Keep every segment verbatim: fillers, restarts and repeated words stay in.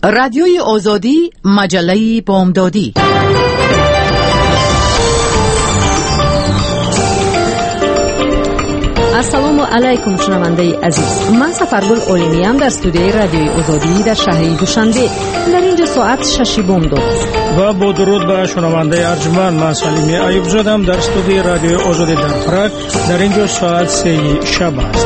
رادیوی آزادی، مجله بامدادی. السلام علیکم شنونده عزیز، من سفرگل اولیمی ام در استودیوی رادیوی آزادی در شهر دوشنبه. در اینجا ساعت شش بامداد و با درود به شنونده ارجمند، من سلیمی ایوب زادم در استودیوی رادیوی آزادی در پراگ. در اینجا ساعت سه شب است.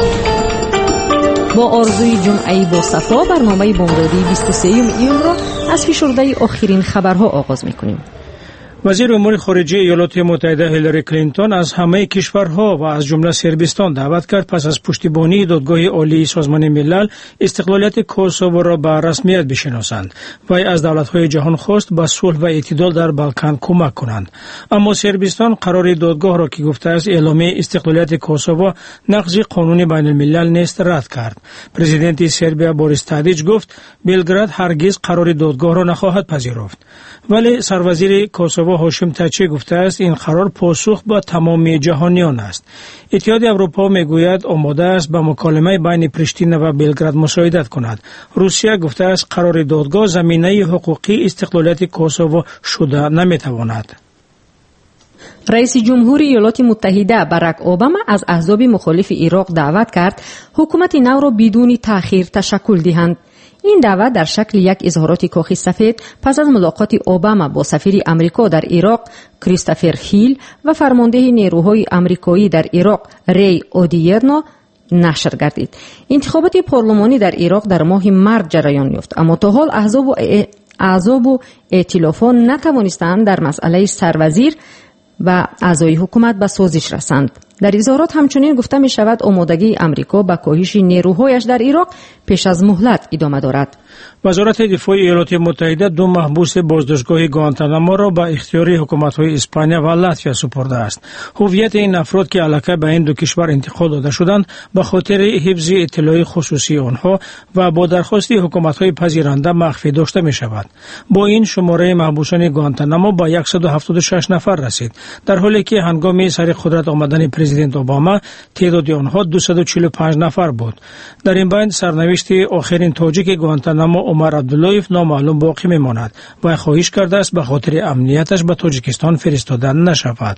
با آرزوی جمعه با صفا برنامه بامدادی بیست و سه ایون را از فشرده آخرین خبرها آغاز می‌کنیم. وزیر امور خارجه ایالات متحده هیلاری کلینتون از همه کشورها و از جمله صربستان دعوت کرد پس از پشتیبانی دادگاه عالی سازمان ملل استقلالیت کوسوو را به رسمیت بشناسند. وی از دولت‌های جهان خواست به صلح و اعتدال در بالکان کمک کنند. اما صربستان قرار دادگاه را که گفته است اعلامیه استقلالیت کوسوو نقض قانون بین الملل نیست رد کرد. پرزیدنت سربیا بوریس تادیچ گفت بلگراد هرگز قرار دادگاه را نخواهد پذیرفت. ولی سروزیر کوسوو هاشم تاچی گفته است این قرار پاسخ به تمام جهانیان است. اتحاد اروپا میگوید آماده است به مکالمه بین پرشتینه و بلگراد مساعدت کند. روسیه گفته است قرار دادگاه زمینه حقوقی استقلالیت کوسوو شده نمیتواند. رئیس جمهوری ایالات متحده باراک اوباما از احزاب مخالف عراق دعوت کرد حکومت نو را بدون تأخیر تشکل دهند. این دعوت در شکل یک اظهارات کاخ سفید پس از ملاقات اوباما با سفیر امریکا در عراق کریستوفر هیل و فرمانده نیروهای امریکایی در عراق ری اودیرنو نشر گردید. انتخابات پارلمانی در عراق در ماه مارس جریان یافت، اما تا حال احزاب و احزاب و ائتلافان نتوانستند در مسئله سروزیر و اعضای حکومت به سازش رسند. در اظهارات همچنین گفته می شود آمادگی امریکا به کاهش نیروهایش در عراق پیش از مهلت ادامه دارد. وزارت دفاع ایالات متحده دو محبوس بازداشتگاه گوانتانامو را به اختیار حکومت‌های اسپانیا و لاتویا سپرده است. هویت این افراد که علاقه به این دو کشور انتقال داده شدند به خاطر حفظ اطلاع خصوصی آنها و با درخواست حکومت‌های پذیرنده مخفی داشته می شود. با این شماره محبوسان گوانتانامو به صد و هفتاد و شش نفر رسید، در حالی که هنگام سر قدرت آمدن پرزیدنت اوباما تعداد آنها دویست و چهل و پنج نفر بود. در این بین سرنوشت آخرین تاجیک گوانتانامو عمر عبداللهیف نامعلوم باقی میماند و خواهش کرده است به خاطر امنیتش به تاجیکستان فرستاده نشود.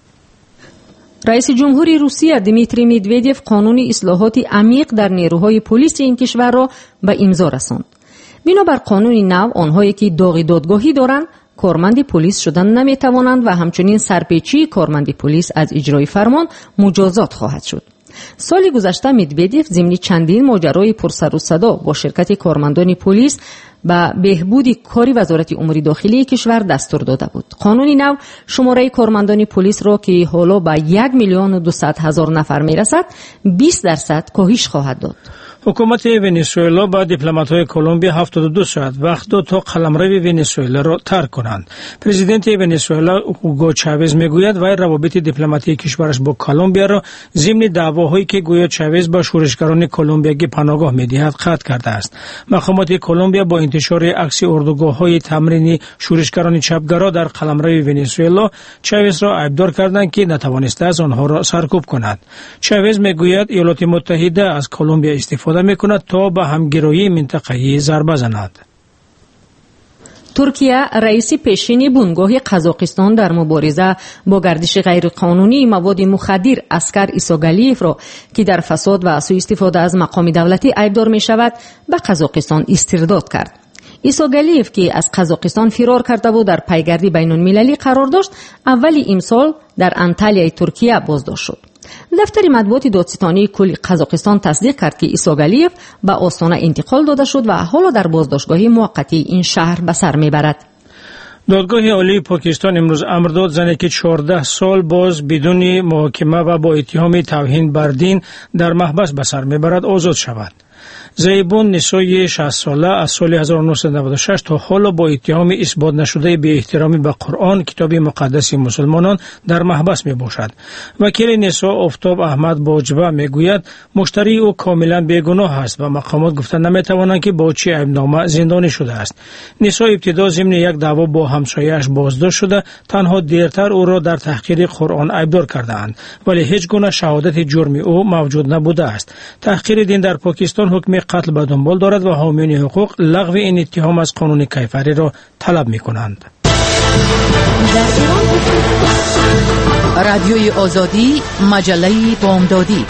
رئیس جمهوری روسیه دیمیتری مدودیف قانون اصلاحات عمیق در نیروهای پلیس این کشور را به امضا رساند. بنابر قانون نو آنهایی که داغ دادگاهی دارند کارمند پلیس شدن نمی توانند و همچنین سرپیچی کارمند پلیس از اجرای فرمان مجازات خواهد شد. سال گذشته مدودیف ضمن چندین ماجرای پرسر و صدا با شرکت کارمندان پلیس به بهبود کاری وزارت امور داخلی کشور دستور داده بود. قانون نو شماره کارمندان پلیس را که حالا به یک میلیون و دویست هزار نفر می رسد بیست درصد کاهش خواهد داد. حکومت ونزوئلا با دیپلمات‌های کلمبیا هفتاد و دو ساعت وقت داد تا قلمرو ونزوئلا را ترک کنند. پرزیدنت ونزوئلا هوگو چاوز میگوید وی روابط دیپلماتیک کشورش با کلمبیا را ضمن دعواهایی که گویا چاوز با شورشگران کلمبیایی پناهگاه می‌دهد قطع کرده است. مقامات کلمبیا با انتشار عکس اردوگاه‌های تمرینی شورشگران چپگرا در قلمرو ونزوئلا چاوز را عیبدار کردند که نتوانسته از آنها را سرکوب کند. چاوز میگوید ایالات متحده از کلمبیا استفاده میکند تا به همگرایی منطقه‌ای ضربه زند. ترکیه رئیس پیشین بنگاه قزاقستان در مبارزه با گردش غیرقانونی مواد مخدر اسکر ایساگالیف را که در فساد و سوء استفاده از مقام دولتی عیبدار می شود به قزاقستان استرداد کرد. ایساگالیف که از قزاقستان فرار کرده بود در پیگرد بین المللی قرار داشت اولی امسال در انتالیای ترکیه بازداشت شد. دفتر مطبوعات دادستانی کل قزاقستان تصدیق کرد که ایساگالیف به آستانه انتقال داده شد و حالا در بازداشتگاه موقتی این شهر به سر میبرد. دادگاه عالی پاکستان امروز امر داد زنی که چهارده سال باز بدون محاکمه و با اتهام توهین بر دین در محبس به سر میبرد آزاد شود. زیبون نسای شصت ساله از سال هزار و نهصد و نود و شش تا حالا با اتهام اثبات نشده بی احترامی به قرآن کتاب مقدس مسلمانان در محبس می باشد. وکیل نسا آفتاب احمد باجوه می گوید مشتری او کاملا بیگناه است و مقامات گفتن نمی توانند که با چه عیبنامه زندانی شده است. نسا ابتدا ضمن یک دعوا با همسایه‌اش بازداشت شده، تنها دیرتر او را در تحقیر قرآن عیبدار کردند، ولی هیچ گونه شهادت جرم او موجود نبوده است. تحقیر دین در پاکستان حکم قتل به دنبال دارد و حامیان حقوق لغو این اتهام از قانون کیفری را طلب می‌کنند. رادیوی آزادی، مجله بامدادی.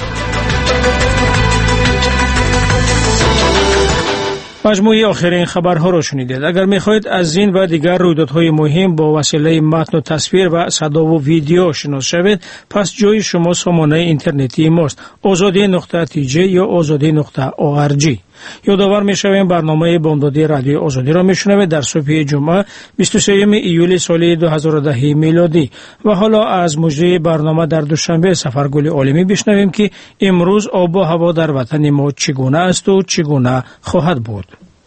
مجموعه آخرین خبرها را شنیدید. اگر می‌خواهید از این و دیگر رویدادهای مهم با وسیله متن و تصویر و صدا و ویدیو شناس شوید، پس جای شما سامانه اینترنتی ماست: آزادی نقطه تی جی یا آزادی نقطه او آر جی. یادآور می‌شویم برنامه بامدادی رادیو آزادی را می‌شنوید در صبح جمعه بیست و سوم ایولی سال دو هزار و ده میلادی. و حالا از مجری برنامه در دوشنبه سفرگل عالمی بشنویم که امروز آب و هوا در وطن ما چگونه است و چگونه خواهد بود.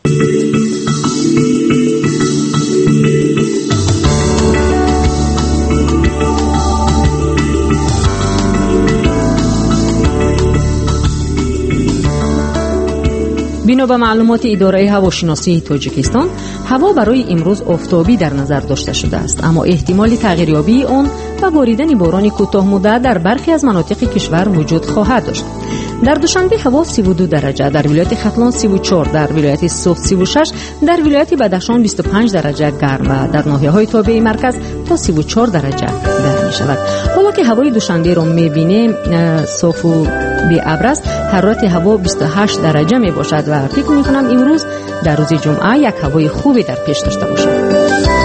بنا به معلومات اداره هواشناسی تاجیکستان، هوا برای امروز آفتابی در نظر داشته شده است، اما احتمال تغییریابی آن و باریدن باران کوتاه مدت در برخی از مناطق کشور وجود خواهد داشت. در دوشنبه هوا سی و دو درجه، در ولایت ختلان سی و چهار، در ولایت سوخت سی و شش، در ولایت بدخشان بیست و پنج درجه گرم و در ناحیه‌های تابع مرکز تا سی و چهار درجه گرم می شود. حالا که هوای دوشنبه را می‌بینیم صاف و بی ابر است، حرارت هوا بیست و هشت درجه می باشد و فکر می کنم امروز در روز جمعه یک هوای خوبی در پیش داشته باشد.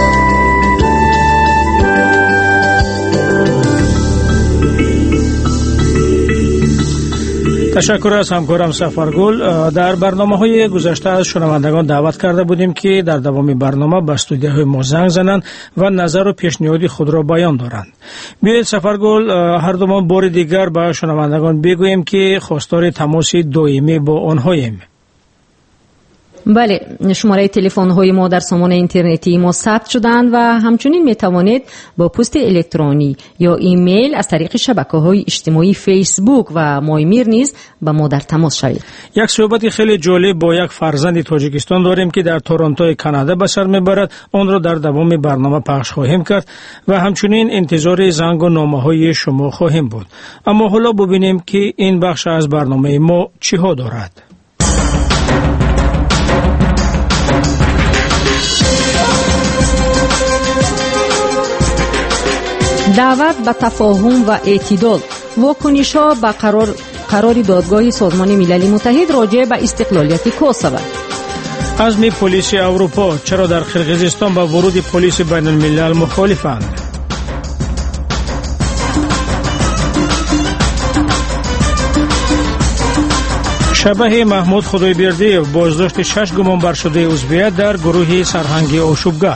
تشکر از همکارم سفرگل. در برنامه‌های گذشته از شنوندگان دعوت کرده بودیم که در دوام برنامه به استودیوهای ما زنگ زنند و نظر و پیشنهاد خود را بیان دارند. بیایید سفرگل هر دومان بار دیگر به شنوندگان بگوییم که خواستار تماس دائمی با آنهاییم. بله، شماره تلفن های ما در سامانه اینترنتی ما ثبت شدند و همچنین می توانید با پست الکترونی یا ایمیل از طریق شبکه‌های اجتماعی فیسبوک و مایمیر نیز با ما در تماس شوید. یک صحبت خیلی جالب با یک فرزند تاجیکستان داریم که در تورنتو کانادا به سر میبرد. آن را در دوام برنامه پخش خواهیم کرد و همچنین انتظار زنگ و نامه‌های شما خواهیم بود. اما حالا ببینیم که این بخش از برنامه ما چی ها دارد. دعوت به تفاهم و اعتدال، واکنش‌ها به قرار قرار دادگاه سازمان ملل متحد راجع به استقلالیت کوسوو. عزم پلیس اروپا چرا در قرقیزستان با ورود پلیس بین الملل مخالفند؟ شبح محمود خدایبردی بازداشت شش گمانبر شده عضویت در گروه سرهنگ آشوبگر.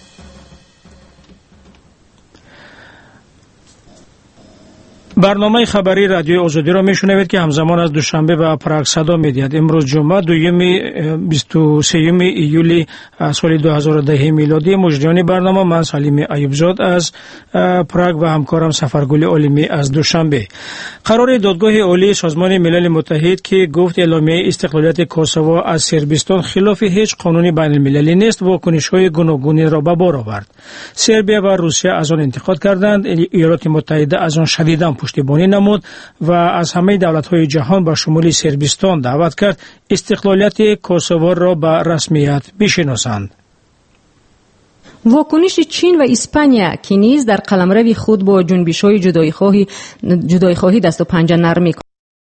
برنامه خبری رادیو آزادی را میشنوید که همزمان از دوشنبه به پراگ صدا میدهد. امروز جمعه دوم بیست و سوم ایولی سال دو هزار و ده میلادی. مجریان برنامه من سلیم ایوبزاد از پراگ و همکارم سفرگل عالمی از دوشنبه. قرار دادگاه عالی سازمان ملل متحد که گفت اعلامیه استقلالیت کوسوو از سربستان خلاف هیچ قانون بین المللی نیست، واکنش‌های گوناگونی را به بار آورد. سربیا و روسیه از آن انتقاد کردند، ایالات متحده از آن شدیداً پشتیبانی نمود و از همه دولت‌های جهان با شمول سربستان دعوت کرد استقلالیت کوسوو را به رسمیت بشناسند. واکنش چین و اسپانیا که نیز در قلمرو خود با جنبش‌های جدایی‌خواهی جدایی‌خواهی دست و پنجه نرم می‌کنند.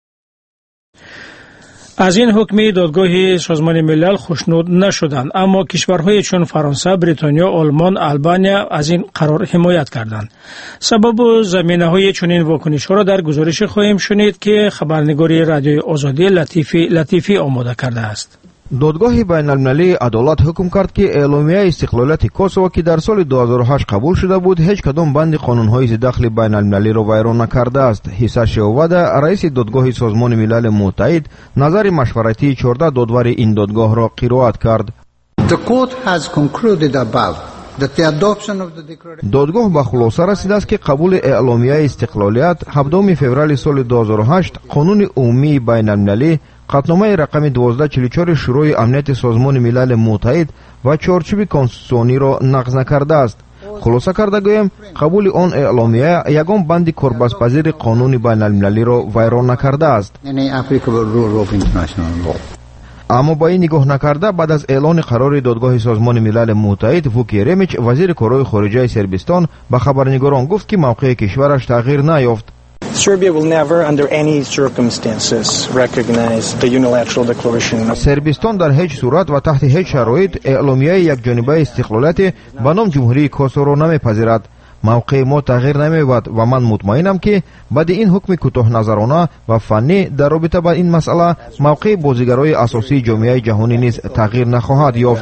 از این حکم دادگاه سازمان ملل خوشنود نشدند، اما کشورهای چون فرانسه، بریتانیا، آلمان، آلبانیا از این قرار حمایت کردند. سبب و زمینه‌های چنین واکنش‌ها را در گزارش خواهیم شنید که خبرنگاری رادیو آزادی لطیفی لطیفی آماده کرده است. دادگاه بین المللی عدالت حکم کرد که اعلامیه استقلالیت کوسوو که در سال دو هزار و هشت قبول شده بود هیچ کدام بند قانون‌های ضد دخل بین المللی را ویران نکرده است. حسین شعوده رئیس دادگاه سازمان ملل متحد نظر مشورتی چهارده دادور این دادگاه را قرائت کرد. The court has concluded above that the adoption of the declaration دادگاه به خلاصه رسیده است که قبول اعلامیه استقلالیت هفدهم فوریه سال دو هزار و هشت قانون عمومی بین المللی قطعنامه رقم دوازده چهل و چهار شورای امنیت سازمان ملل متحد و چارچوب کانستیتوسیونی را نقض نکرده است. خلاصه کرده گویم قبول آن اعلامیه یگان بند کاربست‌پذیر قانون بین المللی را ویران نکرده است. аммо ба ин нигоҳ накарда баъд аз эълони қарори додгоҳи созмони милали муттаҳид Вук Еремич, вазири корҳои хориҷаи Сербистон, ба хабарнигорон гуфт, ки мавқеи кишвараш тағйир наёфт. Serbia will never under any circumstances recognize the unilateral declaration. Сербистон дар ҳеҷ сурат ва таҳти ҳеҷ шароит эъломияи якҷонибаи истиқлолияти ба ном ҷумҳурии Косово намепазирад. мавқеи мо тағйир намеёбад ва ман мутмаинам, ки баъди ин ҳукми кӯтоҳназарона ва фаннӣ дар робита ба ин масъала мавқеи бозигарои асосии ҷомеаи ҷаҳонӣ низ тағйир нахоҳад ёфт.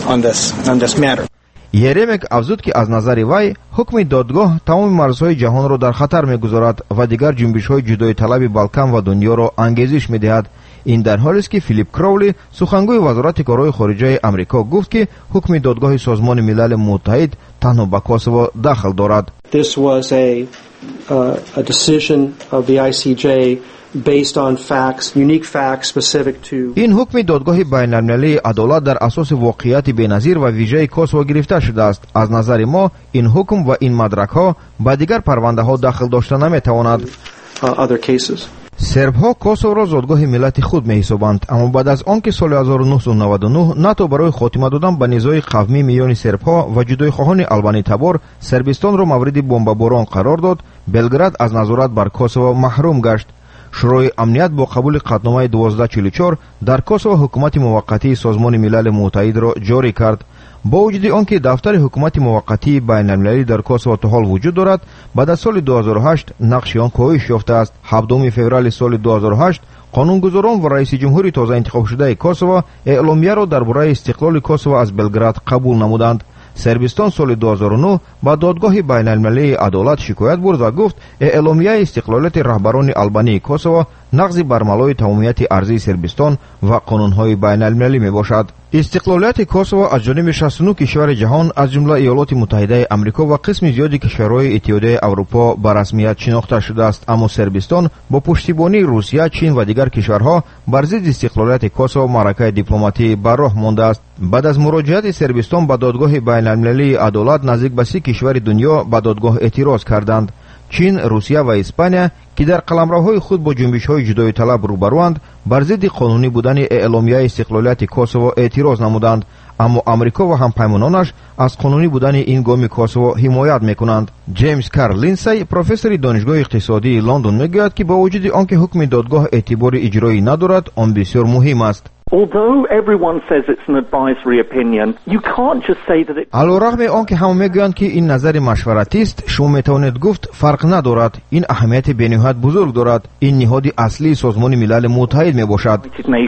Еремек афзуд, ки аз назари вай ҳукми додгоҳ тамоми марзҳои ҷаҳонро дар хатар мегузорад ва дигар ҷунбишҳои ҷудоиталаби Балкан ва дунёро ангезиш медиҳад. ин дар ҳолест, ки Филип Кроули, сухангӯи вазорати корҳои хориҷаи Амрико, гуфт, ки ҳукми додгоҳи созмони милали муттаҳид танҳо ба Косово дахл дорад. This was a, uh, a decision of the I C J based on facts, unique facts specific to. ин ҳукми додгоҳи байналмилалии адолат дар асоси воқеияти беназир ва вижаи Косово гирифта шудааст. аз назари мо ин ҳукм ва ин мадракҳо ба дигар парвандаҳо дахл дошта наметавонад. Uh, other cases. сербҳо Косоворо зодгоҳи миллати худ меҳисобанд, аммо баъд аз он ки соли ҳазору нуҳсад و навад و نه НАТО барои хотима додан ба низои қавмӣ миёни сербҳо ва ҷудоихоҳони Албанӣ Табор Сербистонро мавриди бомбаборон қарор дод, Белград аз назорат бар Косово маҳрум гашт. шӯрои амният бо қабули қатномаи дувоздаҳ чилу чор дар Косово ҳукумати муваққатии созмони милали муттаҳидро ҷорӣ кард. бо вуҷуди он ки дафтари ҳукумати муваққатии байналмилалӣ дар Косово то ҳол вуҷуд дорад, баъд аз соли ду ҳазору ҳашт нақши он коҳиш ёфтааст. ҳафтуми феврали соли ду ҳазору ҳашт қонунгузорон ва раиси ҷумҳури тозаинтихобшудаи Косово эъломияро дар бораи истиқлоли Косово аз Белград қабул намуданд. Сербистон соли ду ҳазору нӯҳ ба додгоҳи байналмилалии адолат шикоят бурд ва гуфт, эъломияи истиқлолияти раҳбарони Албании Косово нағзи бармалои тамомияти арзии Сербистон ва қонунҳои байналмилалӣ мебошад. истиқлолияти Косово аз ҷониби шасту нӯ кишвари ҷаҳон, аз ҷумла Иёлоти Муттаҳидаи Амрико ва қисми зиёди кишварҳои Иттиҳодияи Аврупо ба расмият шинохта шудааст, аммо Сербистон бо пуштибонии Русия, Чин ва дигар кишварҳо бар зидди истиқлолияти Косово маъракаи дипломатӣ ба роҳ мондааст. баъд аз муроҷиати Сербистон ба додгоҳи байналмилалии адолат, наздик ба си кишвари дунё ба додгоҳ эътироз карданд. Чин, Русия ва Испания, ки дар қаламравҳои худ бо ҷунбишҳои ҷудоиталаб рӯбаруанд, бар зидди қонунӣ будани эъломияи истиқлолияти Косово эътироз намуданд, аммо Амрико ва ҳампаймононаш аз қонунӣ будани ин гоми Косово ҳимоят мекунанд. Ҷеймс Карл Линдсей, профессори донишгоҳи иқтисодии Лондон, мегӯяд, ки бо вуҷуди он ки ҳукми додгоҳ эътибори иҷроӣ надорад, он бисёр муҳим аст. Although everyone says it's an advisory opinion, you can't just say that it. алорағми он ки ҳама мегӯянд ки ин назари машваратист, шумо метавонед гуфт фарқ надорад. ин аҳамияти бениҳоят бузург дорад. ин ниҳоди аслии созмони милали муттаҳид мебошад.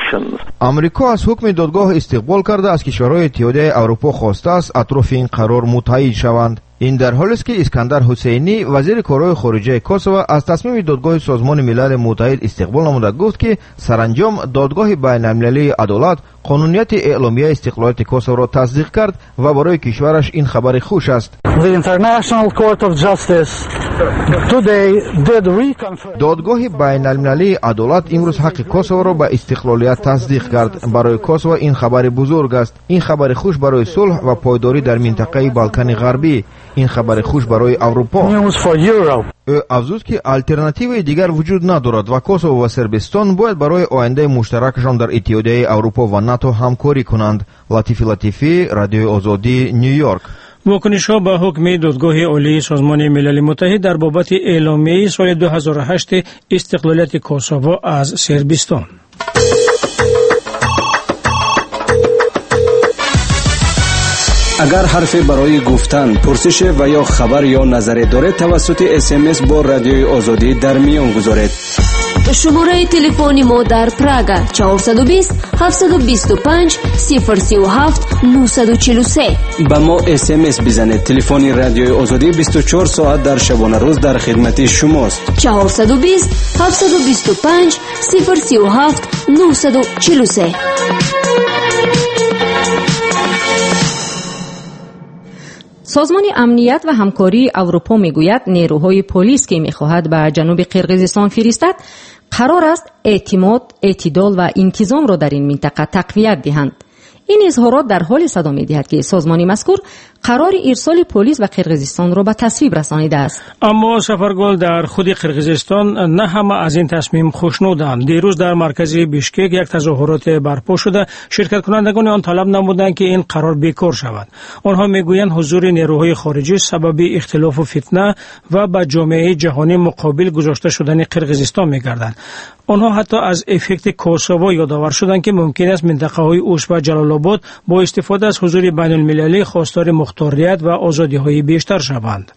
амрико аз ҳукми додгоҳ истиқбол карда аз кишварҳои Иттиҳодияи Аврупо хостааст атрофи ин қарор муттаҳид шаванд. ин дар ҳолест, ки Искандар Ҳусейнӣ, вазири корҳои хориҷаи Косово, аз тасмими додгоҳи созмони милали муттаҳид истиқбол намуда гуфт, ки саранҷом додгоҳи байналмилалии адолат қонунияти эъломияи истиқлолияти Косово тасдиқ кард ва барои кишвараш ин хабари хуш аст. додгоҳи байналмилалии адолат имрӯз ҳаққи Косово ба истиқлолият тасдиқ кард. барои Косово ин хабари бузург аст. ин хабари хуш барои сулҳ ва пойдорӣ дар минтақаи Балкани ғарбӣ. ин хабари хуш барои Аврупо. ӯ афзуд, ки алтернативаи дигар вуҷуд надорад ва Косово ва Сербистон бояд барои ояндаи муштаракашон дар Иттиҳодияи Аврупо ва НАТО ҳамкорӣ кунанд. Латифи Латифӣ, Радиои Озодӣ, Нью Йорк. واکنش‌ها به حکم دادگاه عالی سازمان ملل متحد در بابت اعلامیه سال دو هزار و هشت استقلالیت کوسوو از سربستان. اگر حرفی برای گفتن، پرسش و یا خبر یا نظری دارید توسط اس ام اس با رادیوی آزادی در میان گذارید. شماره تلفن ما در پراگا چهارصد و بیست هفتصد و بیست و پنج صفر سی و هفت نهصد و چهل و سه. با ما اس ام اس بزنید. تلفن رادیوی آزادی بیست و چهار ساعت در شبانه روز در خدمت شماست. چهارصد و بیست هفتصد و بیست و پنج صفر سی و هفت نهصد و چهل و سه. سازمان امنیت و همکاری اروپا میگوید نیروهای پلیس که میخواهد به جنوب قرقیزستان فرستد قرار است اعتماد، اعتدال و انتظام را در این منطقه تقویت دهند. این اظهارات در حال صدا می‌دهد که سازمان مذکور قرار ارسال پلیس و قرقیزستان را به تصویب رسانیده است. اما سفرگل در خود قرقیزستان نه همه از این تصمیم خوشنودند. دیروز در مرکز بیشکک یک تظاهرات برپا شده، شرکت کنندگان آن طلب نمودند که این قرار بیکار شود. آنها میگویند حضور نیروهای خارجی سبب اختلاف و فتنه و به جامعه جهانی مقابل گذاشته شدن قرقیزستان میگردند. آنها حتی از افکت کوسوو یادآور شدند که ممکن است منطقه‌های اوش و جلال آباد با استفاده از حضور بین المللی خواستار مختاریت و آزادی‌های بیشتر شوند.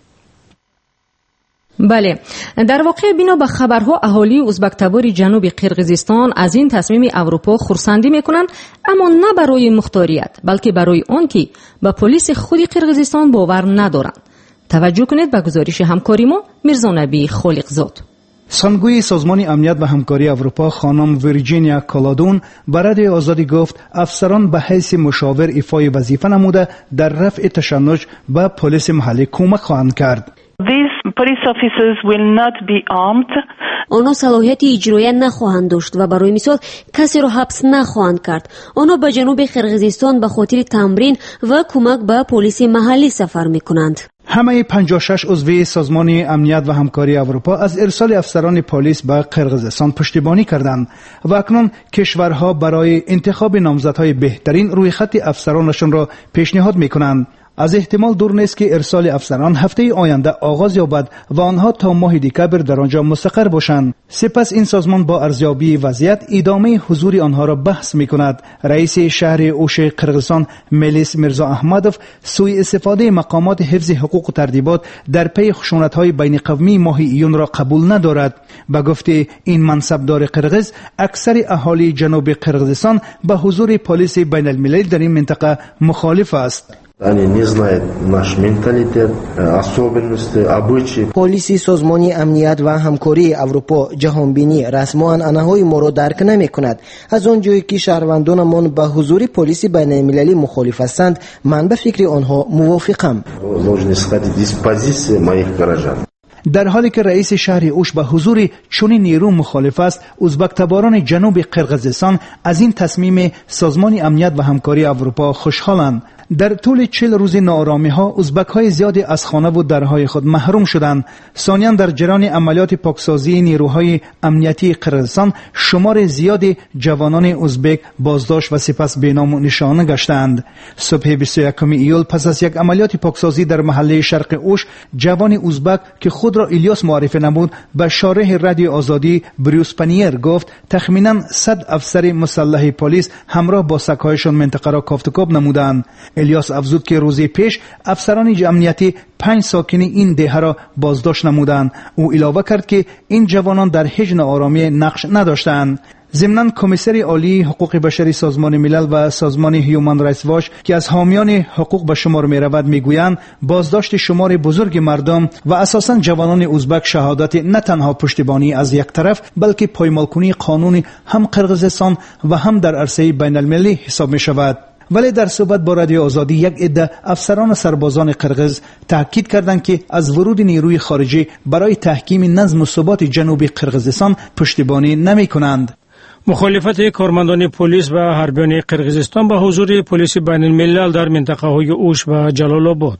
بله، در واقع بنا به خبرها اهالی ازبک تبار جنوب قرقیزستان از این تصمیم اروپا خرسندی میکنند، اما نه برای مختاریت بلکه برای آن که به پلیس خود قرقیزستان باور ندارند. توجه کنید به گزارش همکاری ما میرزا نبی خالقزاد. سخنگوی سازمان امنیت و همکاری اروپا خانم ویرجینیا کالادون به رادیوی آزادی گفت افسران به حیث مشاور ایفای وظیفه نموده در رفع تشنج به پلیس محلی کمک خواهند کرد. These police officers will not be armed. آنها صلاحیت اجرایی نخواهند داشت و برای مثال کسی را حبس نخواهند کرد. آنها به جنوب قرقیزستان به خاطر تمرین و کمک به پلیس محلی سفر میکنند. همه پنجاه و شش عضو سازمان امنیت و همکاری اروپا از ارسال افسران پلیس به قرقیزستان پشتیبانی کردند و اکنون کشورها برای انتخاب نامزدهای بهترین روی خط افسرانشان را پیشنهاد میکنند. از احتمال دور نیست که ارسال افسران هفته آینده آغاز یابد و آنها تا ماه دکبر در آنجا مستقر باشند. سپس این سازمان با ارزیابی وضعیت ادامه حضور آنها را بحث می‌کند. رئیس شهر اوش قرقیزستان ملیس میرزا احمدوف سوء استفاده مقامات حفظ حقوق و ترتیبات در پی خشونت‌های بین قومی ماه ایون را قبول ندارد. به گفته این منصبدار قرقیز، اکثر اهالی جنوب قرقیزستان به حضور پلیس بین المللی در این منطقه مخالف است. Они не знают наш менталитет, особенности, обычаи. پلیس سازمان امنیت و همکاری اروپا جهانبینی رسما انعنه‌های ما را درک نمی‌کند. از آنجایی که شهروندانمان به حضور پلیس بین المللی مخالف هستند، من به فکر آنها موافقم. Должны исходить из позиции моих горожан. در حالی که رئیس شهر اوش به حضور چنین نیرو مخالف است، ازبک تباران جنوب قرقیزستان از این تصمیم سازمان امنیت و همکاری اروپا خوشحالند. در طول چهل روز ناآرامی ها ازبک های زیادی از خانه و درهای خود محروم شدند. ثانیاً در جریان عملیات پاکسازی نیروهای امنیتی قرقیزستان شمار زیادی جوانان ازبک بازداشت و سپس بینام و نشانه گشتند. صبح بیست و یکم ایول پس از یک عملیات پاکسازی در محله شرق اوش، جوان ازبک که خود را الیاس معرفی نمود به شارح رادیو آزادی بریوس پنیر گفت تخمیناً صد افسر مسلح پلیس همراه با سگ‌هایشان منطقه را کافتکاب نمودند. الیاس افزود که روزی پیش افسران امنیتی پنج ساکن این دهه را بازداشت نمودند. او علاوه کرد که این جوانان در هیچ ناآرامی نقش نداشتند. ضمناً کمیسر عالی حقوق بشری سازمان ملل و سازمان هیومن رایتس واچ که از حامیان حقوق به شمار می رود می گویند بازداشت شمار بزرگ مردم و اساساً جوانان ازبک شهادت نه تنها پشتیبانی از یک طرف بلکه پایمال کنی قانون هم قرقیزستان و هم در عرصه بین المللی حساب می شود. ولی در صحبت با رادیو آزادی یک عده افسران و سربازان قرقیز تاکید کردند که از ورود نیروی خارجی برای تحکیم نظم و ثبات جنوب قرقیزستان پشتیبانی نمی کنند. مخالفت کارمندان پلیس و حربیان قرقیزستان به حضور پلیس بین الملل در منطقه های اوش و جلال آباد.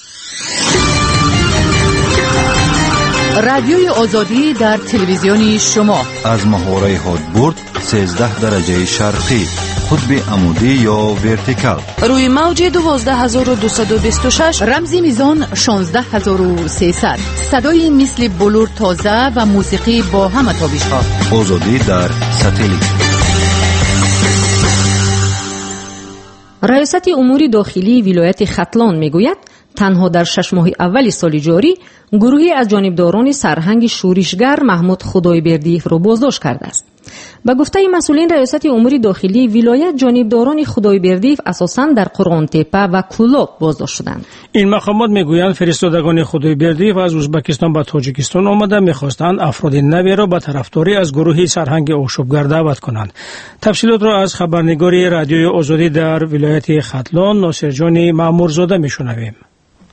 رادیوی آزادی در تلویزیون شما از محوره هادبورد سیزده درجه شرقی، قطب عمودی یا ورتیکال، روی موج دوازده هزار و دویست و بیست و شش، رمزی میزان شانزده هزار و سیصد، صدای مثل بلور تازه و موسیقی با همه تابش ها. آزادی در ساتلیت. ریاست امور داخلی ولایت ختلان میگوید تنها در شش ماه اول سال جاری گروهی از جانبداران سرهنگ شورشگر محمود خدایبردیف را بازداشت کرده است. به گفته مسئولین ریاست امور داخلی ولایت، جانبداران خدایبردیف اساساً در قرغان تپه و کولاب بازداشت شدند. این مقامات میگویند فرستادگان خدایبردیف از ازبکستان به تاجیکستان آمده میخواستند افراد نوی را به طرفداری از گروهی سرهنگ آشوبگر دعوت کنند. تفصیلات را از خبرنگار رادیوی آزادی در ولایت ختلان ناصرجان مامورزاده میشنویم.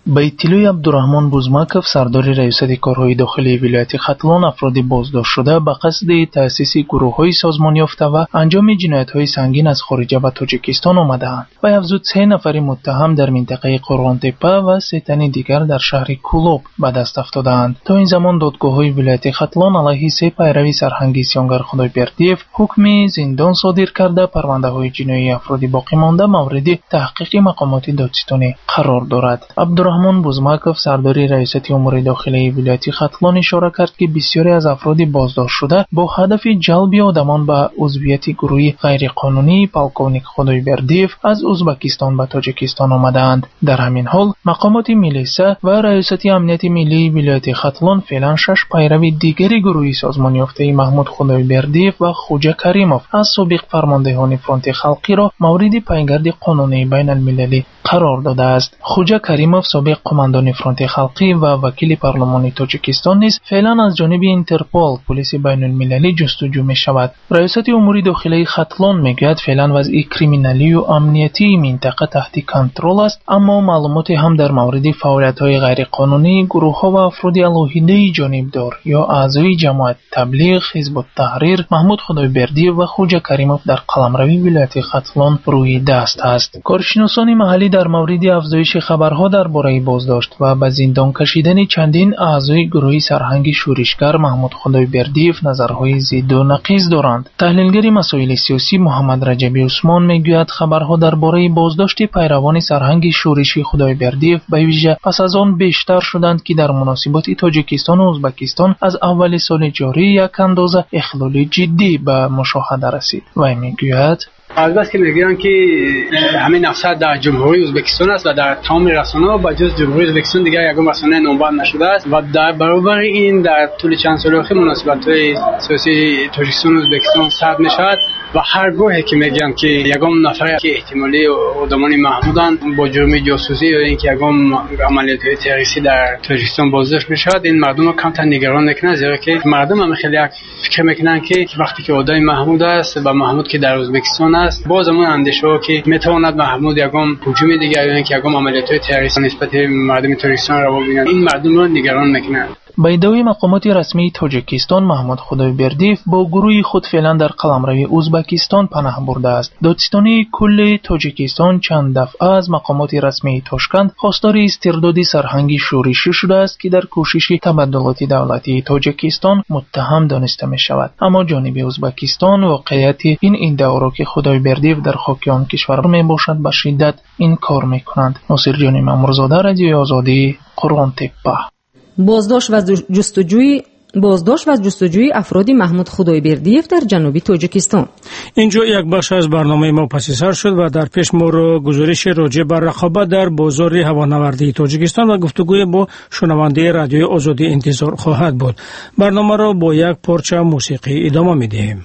با اطلاع عبدالرحمن بوزماکов سردار ریاست کارهای داخلی ولایت ختلان افراد بازداشت شده به قصد تأسیس گروه‌های سازمان یافته و انجام جنایت‌های سنگین از خارج به تاجیکستان آمده‌اند و افزود سه نفر متهم در منطقه قرغان‌تپه و سه تن دیگر در شهر کولوب به دست افتادند. تا این زمان دادگاه‌های ولایت ختلان علیه سه پیرو سرهنگ اسیانگر خدایبردیев حکم زندان صادر کرده پرونده‌های جنایی افراد باقی مانده مورد تحقیق مقامات دادستانی قرار دارد. عبدالرحمن بوزماکov سردار ریاست امور داخلی ولایت ختلان اشاره کرد که بسیاری از افراد بازداشت شده با هدف جلب آدمان به عضویت گروه غیرقانونی پالکونیک خدایبردیев از ازبکستان به تاجیکستان آمدند. در همین حال مقامات میلیسا و ریاست امنیت ملی ولایت ختلان فعلا شش پیرو دیگری گروه سازمان یافته محمود خدایبردیев و خوجا کریموف از سابق فرماندهان فرانت خلقی را مورد پیگرد قانونی بین المللی قرار داده است. خوجا کریموف سابق قماندان فرانت خلقی و وکیل پارلمانی تاجیکستان نیز فعلا از جانب اینترپول پلیس بین المللی جستجو می شود. ریاست امور داخلی ختلان میگوید فعلا وضع کریمینالی و امنیتی منطقه تحت کنترل است، اما معلومات هم در مورد فعالیت‌های غیرقانونی گروه‌ها و افراد علیحده جانبدار یا اعضای جماعت تبلیغ حزب التحریر محمود خدایبردیев و خوجا کریموف در قلمروی ولایت ختلان روی دست است. کارشناسان محلی در مورد افزایش خبرها درباره بازداشت و به زندان کشیدن چندین اعضای گروه سرهنگ شورشگر محمود خدایبردیев نظرهای ضد و نقیض دارند. تحلیلگر مسائل سیاسی محمد رجبی عثمان میگوید خبرها درباره بازداشت پیروان سرهنگ شورشی خدایبردیев به ویژه پس از آن بیشتر شدند که در مناسبات تاجیکستان و ازبکستان از اول سال جاری یک اندازه اخلال جدی به مشاهده رسید. و میگوید البته که میگن که همین نفسات در جمهوری ازبکستان است و در تمام رسانه‌ها با جز جمهوری ازبکستان دیگر یگان رسانه نامبر نشده است و در برابر این در طول چند سال اخیر مناسبت‌های سیاسی تاجیکستان و ازبکستان سرد می‌شود و هر گروهی که میگن که یگان نفری که احتمالی آدمان محمودان با جرم جاسوسی یا اینکه یگان عملیات‌های تروریستی در تاجیکستان بازداشت می‌شود، این مردم رو کمتر نگران نکنه، زیرا که مردم هم خیلی فکر میکنن که وقتی که آدم محمود است و محمود که در ازبکستان است باز همون اندیشه ها که میتواند محمود یگام هجوم دیگر یا اینکه یگام عملیات‌های تروریستی نسبت به مردم تاجیکستان را ببینن، این مردم رو نگران میکنن. با ادعای مقامات رسمی تاجیکستان محمود خدایبردیев با گروه خود فعلا در قلمرو ازبکستان پناه برده است. دادستانی کل تاجیکستان چند دفعه از مقامات رسمی تاشکند خواستار استرداد سرهنگ شورشی شده است که در کوشش تبدلات دولتی تاجیکستان متهم دانسته می شود، اما جانب ازبکستان واقعیت این ادعا را که خدایبردیев در خاک آن کشور می باشد به شدت انکار می کنند. ناصر جان مامورزاده، رادیوی آزادی، قرغان‌تپه. بازداشت و جستجوی بازداشت و جستجوی افراد محمود خدایبردیев در جنوبی تاجیکستان. اینجا یک بخش از برنامه ما پس سر شد و در پیش ما رو گزارش راجع بر رقابت در بازار هوانوردی تاجیکستان و گفتگوی با شنونده رادیوی آزادی انتظار خواهد بود. برنامه را با یک پارچه موسیقی ادامه می‌دهیم.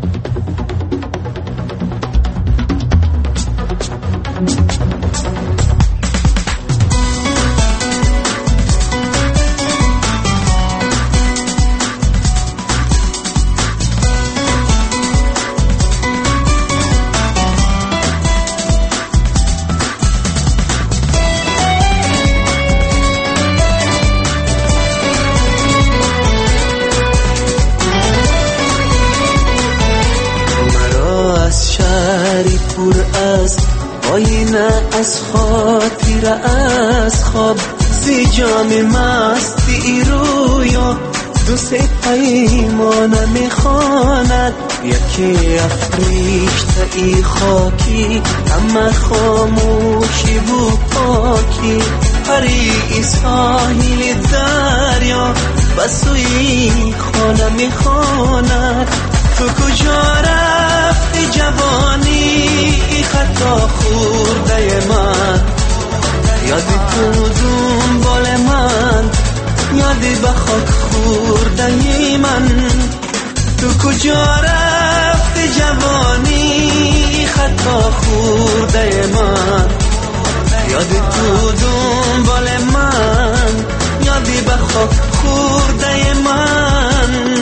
آینه از خاطر از خواب زی جام مستی رویا دو سه پیمانه میخواند، یکی افریشته ای خاکی همه خاموشی و پاکی، پری ساحل دریا بسوی خانه میخواند. تو کجا رفتی جوانی خطا خورده من، یادی تو دنبال من، یادی به خاک خورده من. تو کجا رفتی جوانی خطا خورده من، یادی تو دنبال من، یادی به خاک خورده من.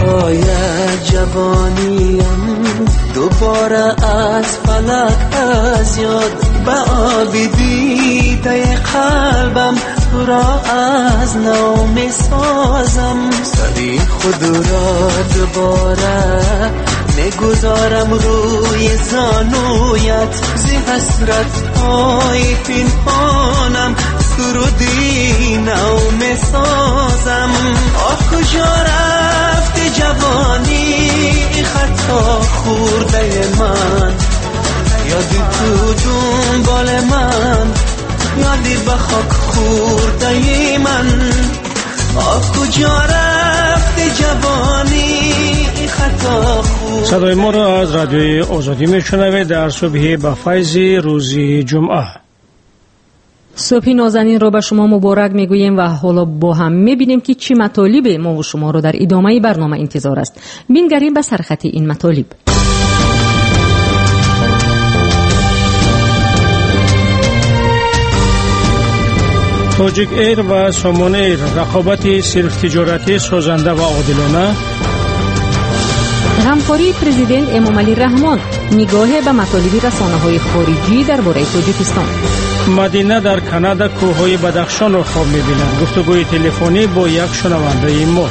شاید جوانیم دوباره از فلک از یاد به آبی دیده قلبم تو را از نو می سازم سری خود را دوباره میگذارم روی زانویت زی حسرت های پنهانم سرودی نو می سازم آه کجا رفتی جوانی خطا خورده من یادی تو دنبال من یادی به خاک خورده من آه کجا رفتی جوانی خطا خورده. صدای ما را از رادیوی آزادی میشنوید در صبح با فیض روزی جمعه. صبح نازنین را به شما مبارک میگوییم و حالا با هم میبینیم که چی مطالب ما و شما را در ادامه برنامه انتظار است. بینگریم به سرخط این مطالب. تاجیک ایر و سامان ایر رقابت صرف تجارتی سازنده و عادلانه. همکاری پرزیدنت امامعلی رحمان نگاه به مطالب رسانه‌های خارجی درباره تاجیکستان. مدینه در کانادا کوههای بدخشان را خواب می‌بیند. گفتگوی تلفنی با یک شنونده ما.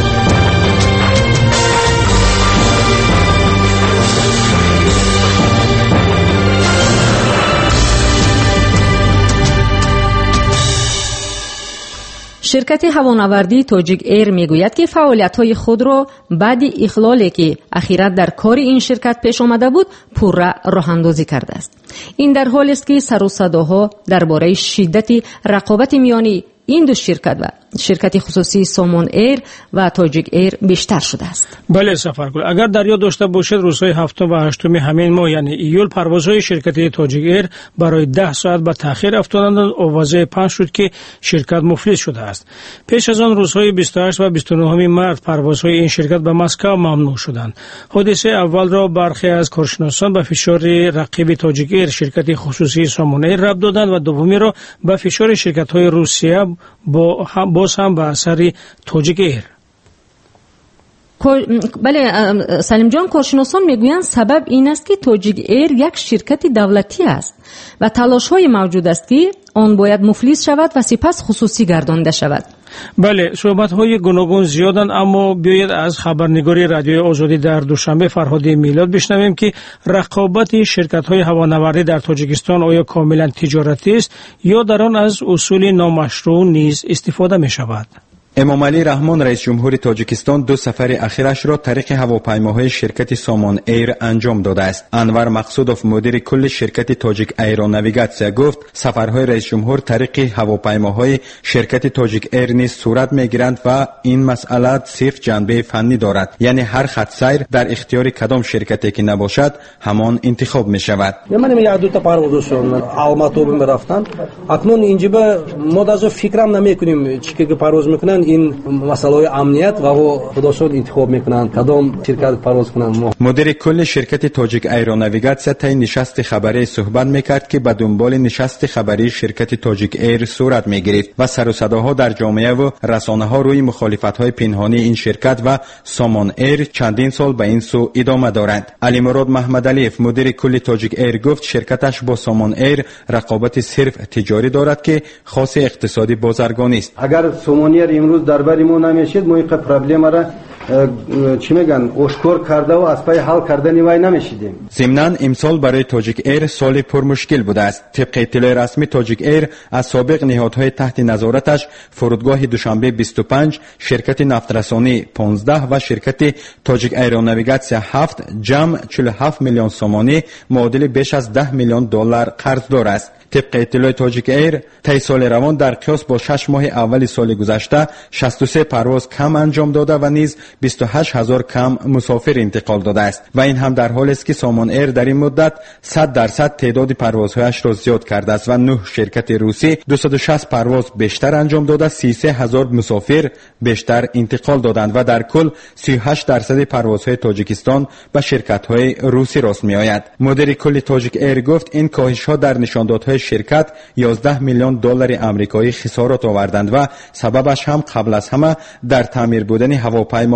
شرکت هوانوردی تاجیک ایر میگوید که فعالیت‌های خود را بعد اخلالی که اخیراً در کار این شرکت پیش آمده بود پورا راه‌اندازی کرده است. این در حالی است که سر و صداها درباره شدت رقابت میان این دو شرکت و شرکت خصوصی سامان ایر و تاجیک ایر بیشتر شده است. بله سفرگل، اگر در یاد داشته باشید روزهای هفتم و هشتم همین ماه یعنی ایول پروازهای شرکت تاجیک ایر برای ده ساعت به تأخیر افتادند. آوازه پنج شد که شرکت مفلس شده است. پیش از آن روزهای بیست و هشت و بیست و نه مارس پروازهای این شرکت به مسکو ممنوع شدند. حادثه اول را برخی از کارشناسان به فشار رقیب تاجیک ایر شرکت خصوصی سامان ایر ربط دادند و دومی را به فشار شرکت‌های روسیه با هم باز هم به اثر تاجیک ایر. بله سلیم جان، کارشناسان میگویند سبب این است که تاجیک ایر یک شرکت دولتی است و تلاش‌های موجود است که آن باید مفلس شود و سپس خصوصی گردانده شود. بله، صحبت‌های گوناگون زیادند، اما بیاید از خبرنگاری رادیوی آزادی در دوشنبه فرهادی میلاد بشنویم که رقابت شرکت‌های هوانوردی در تاجیکستان آیا کاملا تجارتی است یا در آن از اصول نامشروع نیز استفاده می‌شود. امامعلی رحمان رئیس جمهور تاجیکستان دو سفر اخیرش را طریق هواپیماهای شرکت سامان ایر انجام داده است. انور مقصودوف مدیر کل شرکت تاجیک ایروناویگاتسیا گفت سفرهای رئیس جمهور طریق هواپیماهای شرکت تاجیک ایر نیز صورت میگیرند و این مسئله صرف جنبه فنی دارد، یعنی هر خط سیر در اختیار کدام شرکتی که نباشد همان انتخاب می شود. من یک دو تا پروازشون آلماتو میرفتن، اکنون اینجا ما دازو فکرام نمیکنیم چی که پرواز میکنن. این مسئله امنیت و خودشون انتخاب میکنن کدام شرکت پرواز کنن. مدیر کل شرکت تاجیک ایروناویگاتسیا طی نشست خبری صحبت میکرد که به دنبال نشست خبری شرکت تاجیک ایر صورت میگرفت و سر و صداها در جامعه و رسانه ها روی مخالفت های پنهانی این شرکت و سامان ایر چندین سال به این سو ادامه دارند. علی مراد محمدعلیف مدیر کل تاجیک ایر گفت شرکتش با سامان ایر رقابت صرف تجاری دارد که خاص اقتصادی بازرگانی است. اگر سامان ایر امروز درباره ما نمیشید ما این پرابلم را چی میگن اشکار کرده و از پای حل کردن وای نمیشیدیم. ضمناً امسال برای تاجیک ایر سال پرمشکل بوده است. طبق اطلاع رسمی تاجیک ایر از سابق نهادهای تحت نظارتش فرودگاه دوشنبه بیست و پنج، شرکت نفترسانی پانزده و شرکت تاجیک ایروناویگاتسیا هفت جمع چهل و هفت میلیون سومانی معادل بیش از ده میلیون دلار قرض دار است. طبق اطلاع تاجیک ایر طی سال روان در قیاس با شش ماه اول سال گذشته شصت و سه پرواز کم انجام داده و نیز بیست و هشت هزار کم مسافر انتقال داده است و این هم در حالی است که سامان ایر در این مدت صد درصد تعداد پروازهایش را زیاد کرده است و نه شرکت روسی دویست و شصت پرواز بیشتر انجام داده، سی و سه هزار مسافر بیشتر انتقال دادند و در کل سی و هشت درصد پروازهای تاجیکستان به شرکت‌های روسی راست می‌آید. مدیر کل تاجیک ایر گفت این کاهش‌ها در نشاندادهای شرکت یازده میلیون دلار آمریکایی خسارات آوردند و سببش هم قبل از همه در تعمیر بودن هواپیماهای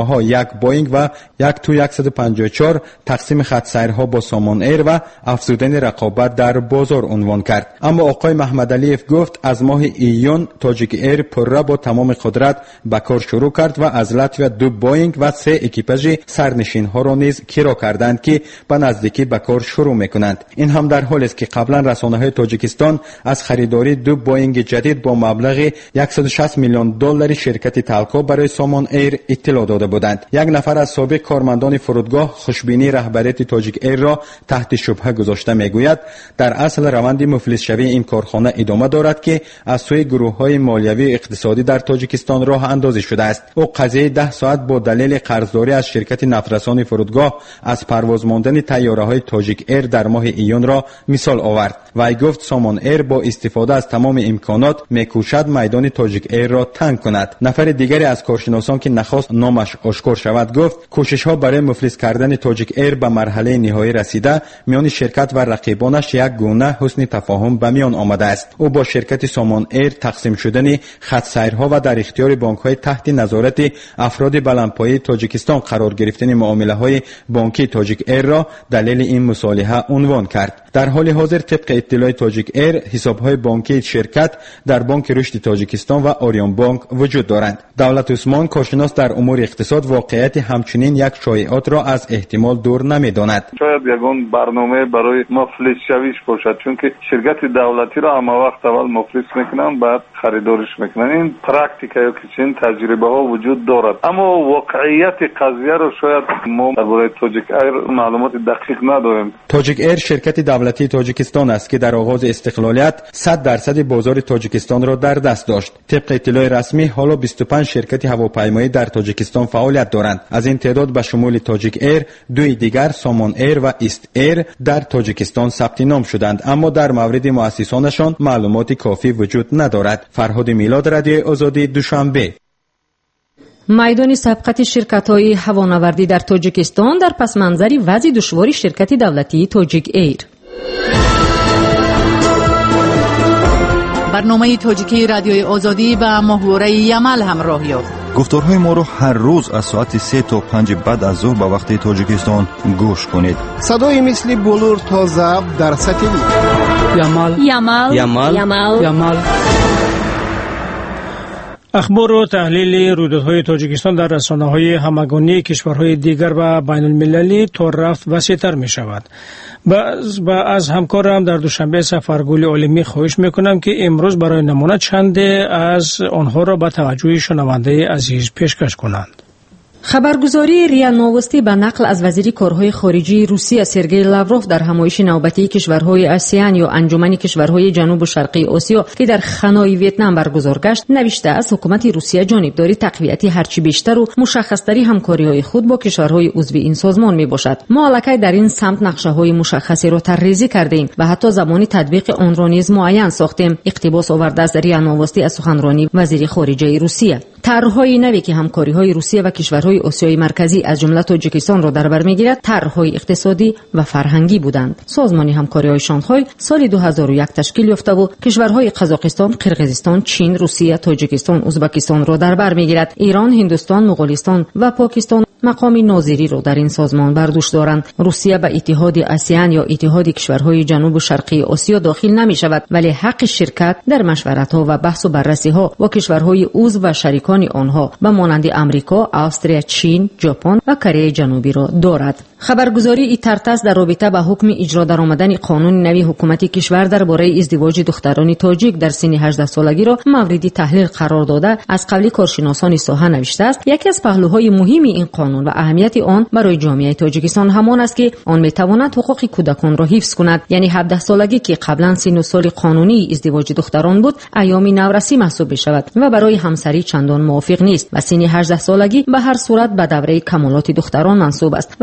هواپیماها یک بوینگ و یک تو صد و پنجاه و چهار تقسیم خط سیرها با سامان ایر و افزودن رقابت در بازار عنوان کرد. اما آقای محمد علیف گفت از ماه ایون تاجیک ایر پرره با تمام قدرت به کار شروع کرد و از لاتویا دو بوینگ و سه اکیپاژ سرنشین ها را نیز کرا کردند که به نزدیکی به کار شروع میکنند. این هم در حالی است که قبلا رسانه های تاجیکستان از خریداری دو بوینگ جدید با مبلغ صد و شصت میلیون دلار شرکت تلکو برای سامان ایر اطلاع داده بودند. یک نفر از سابق کارمندان فرودگاه خوشبینی رهبریت تاجیک ایر را تحت شبهه گذاشته میگوید در اصل روند مفلس شوی این کارخانه ادامه دارد که از سوی گروه‌های مالیوی و اقتصادی در تاجیکستان راه اندازی شده است. او قضیه ده ساعت با دلیل قرضداری از شرکت نفترسانی فرودگاه از پرواز ماندن طیاره‌های تاجیک ایر در ماه ایون را مثال آورد. وی گفت سامان ایر با استفاده از تمام امکانات میکوشد میدان تاجیک ایر را تنگ کند. نفر دیگری از کارشناسان که نخواست نامش آشکار شود گفت کوشش‌ها برای مفلس کردن تاجیک ایر به مرحله نهایی رسیده، میان شرکت و رقیبانش یک گونه حسن تفاهم به میان آمده است. او با شرکت سامان ایر تقسیم شدن خط سیرها و در اختیار بانک‌های تحت نظارت افراد بلندپایه تاجیکستان قرار گرفتن معامله‌های بانکی تاجیک ایر را دلیل این مصالحه عنوان کرد. در حال حاضر طبق اطلاع تاجیک ایر حساب‌های بانکی شرکت در بانک رشد تاجیکستان و آریان بانک وجود دارند. دولت عثمان کارشناس در امور اقتصاد واقعیت همچنین یک شایعات را از احتمال دور نمی‌داند. شاید یگان برنامه برای مفلس شویش باشد، چون که شرکت دولتی را همه وقت اول مفلس میکنن بعد خریدارش میکنن. این پرکتیکا یا کچین تجربه ها وجود دارد، اما واقعیت قضیه را شاید ما درباره تاجیک ایر معلومات دقیق نداریم. تاجیک ایر شرکت دولتی تاجیکستان است که در آغاز استقلالیت صد درصد بازار تاجیکستان را در دست داشت. طبق اطلاع رسمی حالا بیست و پنج شرکت هواپیمایی در تاجیکستان فعالیت دارند. از این تعداد به شمول تاجیک ایر، دوی دیگر سامان ایر و ایست ایر در تاجیکستان ثبت نام شدند، اما در مورد مؤسسانشان معلومات کافی وجود ندارد. فرهاد میلاد، رادیو آزادی، دوشنبه. میدان سبقت شرکت‌های هوانوردی در تاجیکستان در پس منظر وضع دشوار شرکت دولتی تاجیک ایر. برنامه تاجیکی رادیوی آزادی با محور یمل همراه یافت. گفتارهای ما را هر روز از ساعت سه تا پنج بعد از ظهر به وقت تاجیکستان گوش کنید. صدای مثل بلور تا ضبط در ساتلیت. یمل یمل یمل یمل یمل. اخبار و تحلیل رویدادهای تاجیکستان در رسانه‌های همگانی کشورهای دیگر و بین المللی تا رفت وسیع‌تر می شود. باز با از همکارم در دوشنبه سفرگل عالمی خواهش میکنم که امروز برای نمونه چند از آنها را به توجه شنونده عزیز پیشکش کنند. خبرگزاری ریا نووستی به نقل از وزیر کارهای خارجی روسیه سرگئی لاوروف در همایش نوبتی کشورهای آسیان یا انجمن کشورهای جنوب و شرقی آسیا که در خنای ویتنام برگزار گشت نوشته است حکومت روسیه جانبداری تقویت هرچی بیشتر و مشخصتری همکاری‌های خود با کشورهای عضو این سازمان میباشد. ما الکی در این سمت نقشه‌های مشخصی را طرحریزی کردیم و حتی زمان تطبیق آن را نیز معین ساختیم. اقتباس آورده است ریا نووستی از سخنرانی وزیر خارجه روسیه. طرح‌های نوی که همکاری‌های روسیه و کشورهای آسیای مرکزی از جمله تاجیکستان را در بر می‌گیرد طرح‌های اقتصادی و فرهنگی بودند. سازمان همکاری‌های شانگهای سال دو هزار و یک تشکیل یافته و کشورهای قزاقستان، قرقیزستان، چین، روسیه، تاجیکستان، ازبکستان را در بر می‌گیرد. ایران، هندوستان، مغولستان و پاکستان مقام ناظری را در این سازمان بر دوش دارند. روسیه به اتحاد آسیان یا اتحاد کشورهای جنوب و شرقی آسیا داخل نمی‌شود، ولی حق شرکت در مشورت‌ها و بحث و بررسی‌ها با کشورهای عضو و شریکان آنها به مانند آمریکا، استرالیا، چین، ژاپن و کره جنوبی را دارد. خبرگزاری ایترتاس در رابطه با حکم اجرا درآمدن قانون نوی حکومت کشور درباره ازدواج دختران تاجیک در سن هجده سالگی را مورد تحلیل قرار داده از قبل کارشناسان ساحه نوشته است یکی از پهلوهای مهم این قانون و اهمیت آن برای جامعه تاجیکستان همان است که آن میتواند حقوق کودکان را حفظ کند. یعنی هفده سالگی که قبلا سن و سال قانونی ازدواج دختران بود ایام نورسی محسوب شود و برای همسری چندان موافق نیست و سن هجده سالگی به هر صورت به دوره کمالات دختران منسوب است و تا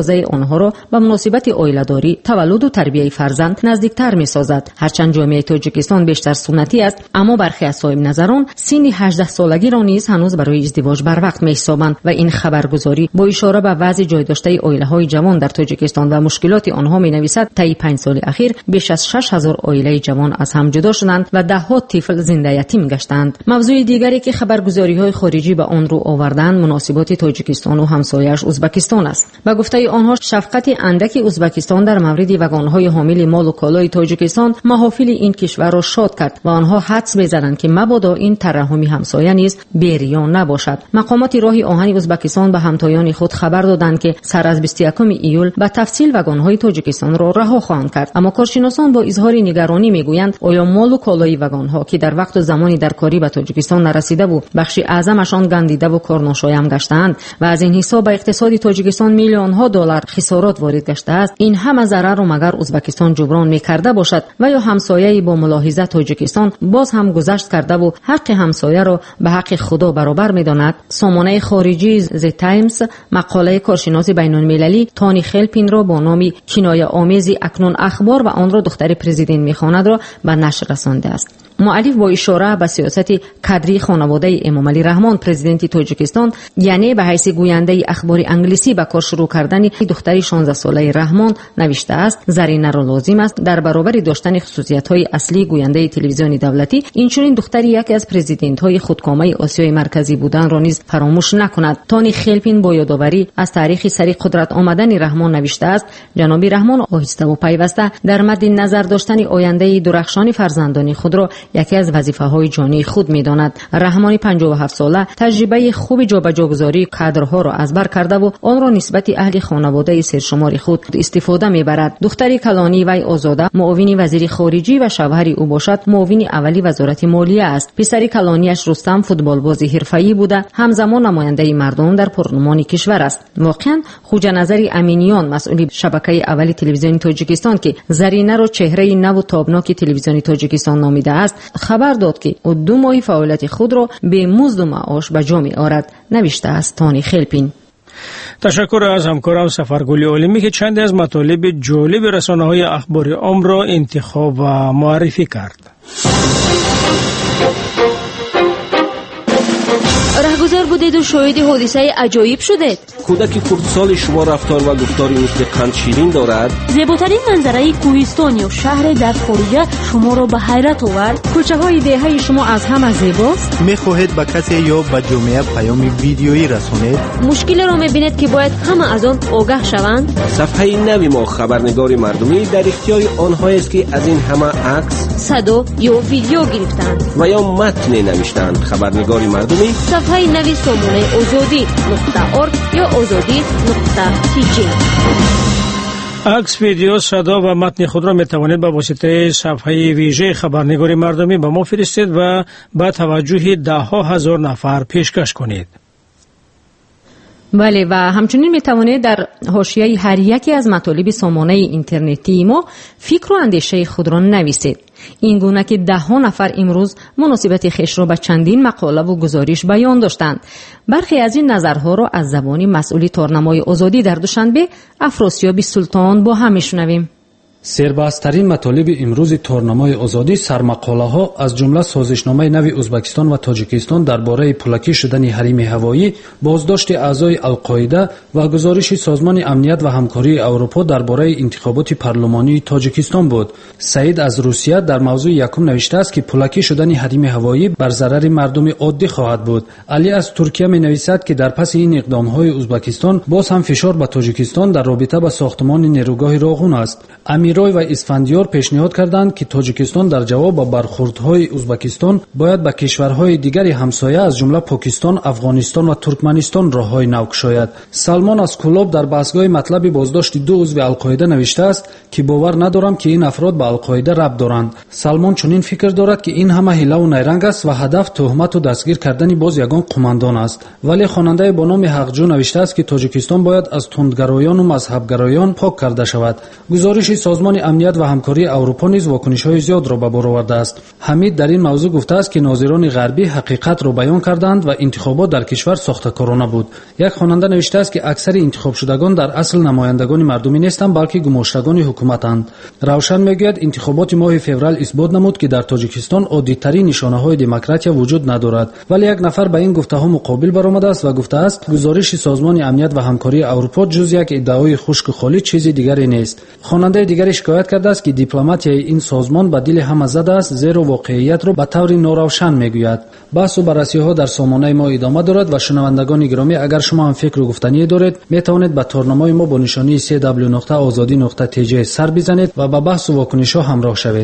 تازه آنها را به مناسبت عائله‌داری، تولد و تربیت فرزند نزدیکتر می‌سازد. هرچند جامعه تاجیکستان بیشتر سنتی است، اما برخی از صاحب نظران سن هجده سالگی را نیز هنوز برای ازدواج بر وقت می‌حسابند و این خبرگزاری با اشاره به وضع جای داشته عائله‌های جوان در تاجیکستان و مشکلات آنها می‌نویسد طی پنج سال اخیر بیش از شش هزار عائله جوان از هم جدا شدند و ده‌ها طفل زنده یتیم گشتند. موضوع دیگری که خبرگزاری‌های خارجی به آن رو آوردند مناسبات تاجیکستان و همسایه‌اش ازبکستان است. با گفته آنها شفقت اندک ازبکستان در مورد واگن‌های حامل مال و کالای تاجیکستان محافل این کشور را شاد کرد و آنها حدس می‌زدند که مبادا این ترحم همسایه نیز بی‌ریان نباشد. مقامات راه آهن ازبکستان به همتایان خود خبر دادند که سر از بیست و یکم ایول به تفصیل واگن‌های تاجیکستان را رها خواهند کرد، اما کارشناسان با اظهار نگرانی میگویند آیا مال و کالای واگن‌ها که در وقت و زمانی در کاری به تاجیکستان نرسیده بود بخشی اعظمشان گندیده و کارناشایان گشته‌اند و از این حساب به اقتصاد تاجیکستان میلیون‌ها دلار خسارات وارد گشته است، این همه ضرر را مگر ازبکستان جبران می‌کرده باشد و یا همسایه‌ای با ملاحظه تاجیکستان باز هم گذشت کرده و حق همسایه را به حق خدا برابر می‌داند؟ سامانه خارجی ز تایمز مقاله کارشناس بین‌المللی تانی خلپین را با نام کنایه آمیزی اکنون اخبار و آن را دختر پرزیدنت می‌خواند را به نشر رسانده است. مؤلف با اشاره به سیاست کادری خانواده امام علی رحمان پرزیدنت تاجیکستان، یعنی به حیث گوینده اخبار انگلیسی به کار شروع کردن دختر شانزده ساله رحمان نوشته است زرینه را لازم است در برابر داشتن خصوصیت‌های اصلی گوینده تلویزیونی دولتی اینچنین دختری یکی از پرزیدنت‌های خودکامه آسیای مرکزی بودن را نیز فراموش نکند. تانی خلپین با یادآوری از تاریخ سری قدرت آمدن رحمان نوشته است جناب رحمان آهسته و پیوسته در مد نظر داشتن آینده درخشان فرزندان خود را یکی از وظیفه‌های جانی خود می‌داند. رحمانی پنجاه و هفت ساله تجربه خوب جابجاگذاری کادرها را از بر کرده و آن را نسبت اهل خانواده سرشمار خود استفاده می‌برد. دختری کلانی وی آزاده معاون وزیر خارجه و شوهر او باشد معاون اولی وزارت مالیه است. پسر کلانیش رستم فوتبالباز حرفه‌ای بوده همزمان نماینده مردم در پارلمان کشور است. واقعا خوجه نظری امینیان مسئول شبکه اولی تلویزیون تاجیکستان که زرینه را چهره نو و تابناک تلویزیون تاجیکستان نامیده است خبر داد که او دو ماه فعالیت خود را به مزد و معاش به جا می‌آورد، نوشته است تانی خلپین. تشکر از همکارم سفرگل عالمی که چندی از مطالب جالب رسانه‌های اخباری عام را انتخاب و معرفی کرد. رهگذر بودید و شاهد حادثه عجایب شدید. کودک خردسال شما رفتار و گفتاری مثل قند شیرین دارد. زیباترین منظره کوهستان یا شهر در خارج شما را به حیرت آورد. کوچه های دهه شما از همه زیباست. میخواهید به کسی یا به جامعه پیام ویدیویی رسانید. مشکل را میبینید که باید همه از آن آگاه شوند. صفحه نوی ما خبرنگار مردمی در اختیار آنها است که از این همه عکس، صدا یا ویدیو گرفتند و یا متن نوشتند. خبرنگار مردمی صفحه نوی سامانه آزادی نقطه ارگ یا آزادی نقطه تی جی. عکس، ویدیو، صدا و متن خود را می توانید به واسطه صفحه ویژه خبرنگار مردمی به ما فرستید و با توجه ده ها هزار نفر پیشکش کنید. بله، و همچنین می توانید در حاشیه هر یکی از مطالب سامانه اینترنتی ما فکر و اندیشه خود را نویسید. این گونه که ده ها نفر امروز مناسبت خویش را به چندین مقاله و گزارش بیان داشتند. برخی از این نظرها را از زبان مسئول تارنمای آزادی در دوشنبه افراسیاب سلطان با هم میشنویم. سربازترین مطالب امروز تارنمای آزادی سرمقاله ها از جمله سازشنامه نوی ازبکستان و تاجیکستان درباره پولکی شدن حریم هوایی، بازداشت اعضای القاعده و گزارش سازمان امنیت و همکاری اروپا درباره انتخابات پارلمانی تاجیکستان بود. سعید از روسیه در موضوع یکم نوشته است که پولکی شدن حریم هوایی بر ضرر مردم عادی خواهد بود. علی از ترکیه می نویسد که در پس این اقدام های ازبکستان باز هم فشار به تاجیکستان در رابطه با ساختمان نیروگاه راغون است. امیرای و اسفندیار پیشنهاد کردند که تاجیکستان در جواب به برخوردهای ازبکستان باید به کشورهای دیگری همسایه از جمله پاکستان، افغانستان و ترکمنستان راههای نو گشاید. سلمان از کلاب در بحثگاه مطلب بازداشت دو عضو القاعده نوشته است که باور ندارم که این افراد به القاعده ربط دارند. سلمان چنین فکر دارد که این همه حیله و نیرنگ است و هدف تهمت و دستگیر کردن باز یگان قماندان است. ولی خواننده با نام حقجو نوشته است که تاجیکستان باید از تندگرایان و مذهبگرایان پاک کرده شود. گزارش سازمان سازمان امنیت و همکاری اروپا نیز واکنش‌های زیاد را به بار آورده است. حمید در این موضوع گفته است که ناظران غربی حقیقت را بیان کردند و انتخابات در کشور ساخته‌کارانه بود. یک خواننده نوشته است که اکثر انتخاب شدگان در اصل نمایندگان مردمی نیستند بلکه گماشتگان حکومتند. روشن میگوید انتخابات ماه فوریه اثبات نمود که در تاجیکستان عادی‌ترین نشانه‌های دموکراسی وجود ندارد، ولی یک نفر به این گفته‌ها مقابل برآمده است و گفته است گزارش سازمان امنیت و همکاری اروپا جز یک ادعای خشک و خالی چیزی دیگری نیست. خواننده دیگری شکایت کرده است که دیپلماتیای این سازمان به دل همه زده است، زیرا واقعیت را به طور ناروشن میگوید. بحث و بررسی‌ها در سامانه ما ادامه دارد و شنوندگان گرامی اگر شما هم فکر و گفتنی دارید میتوانید به تورنمای ما با نشانی سی دبلیو نقطه آزادی نقطه تی جی سر بزنید و به بحث و واکنش‌ها همراه شوید.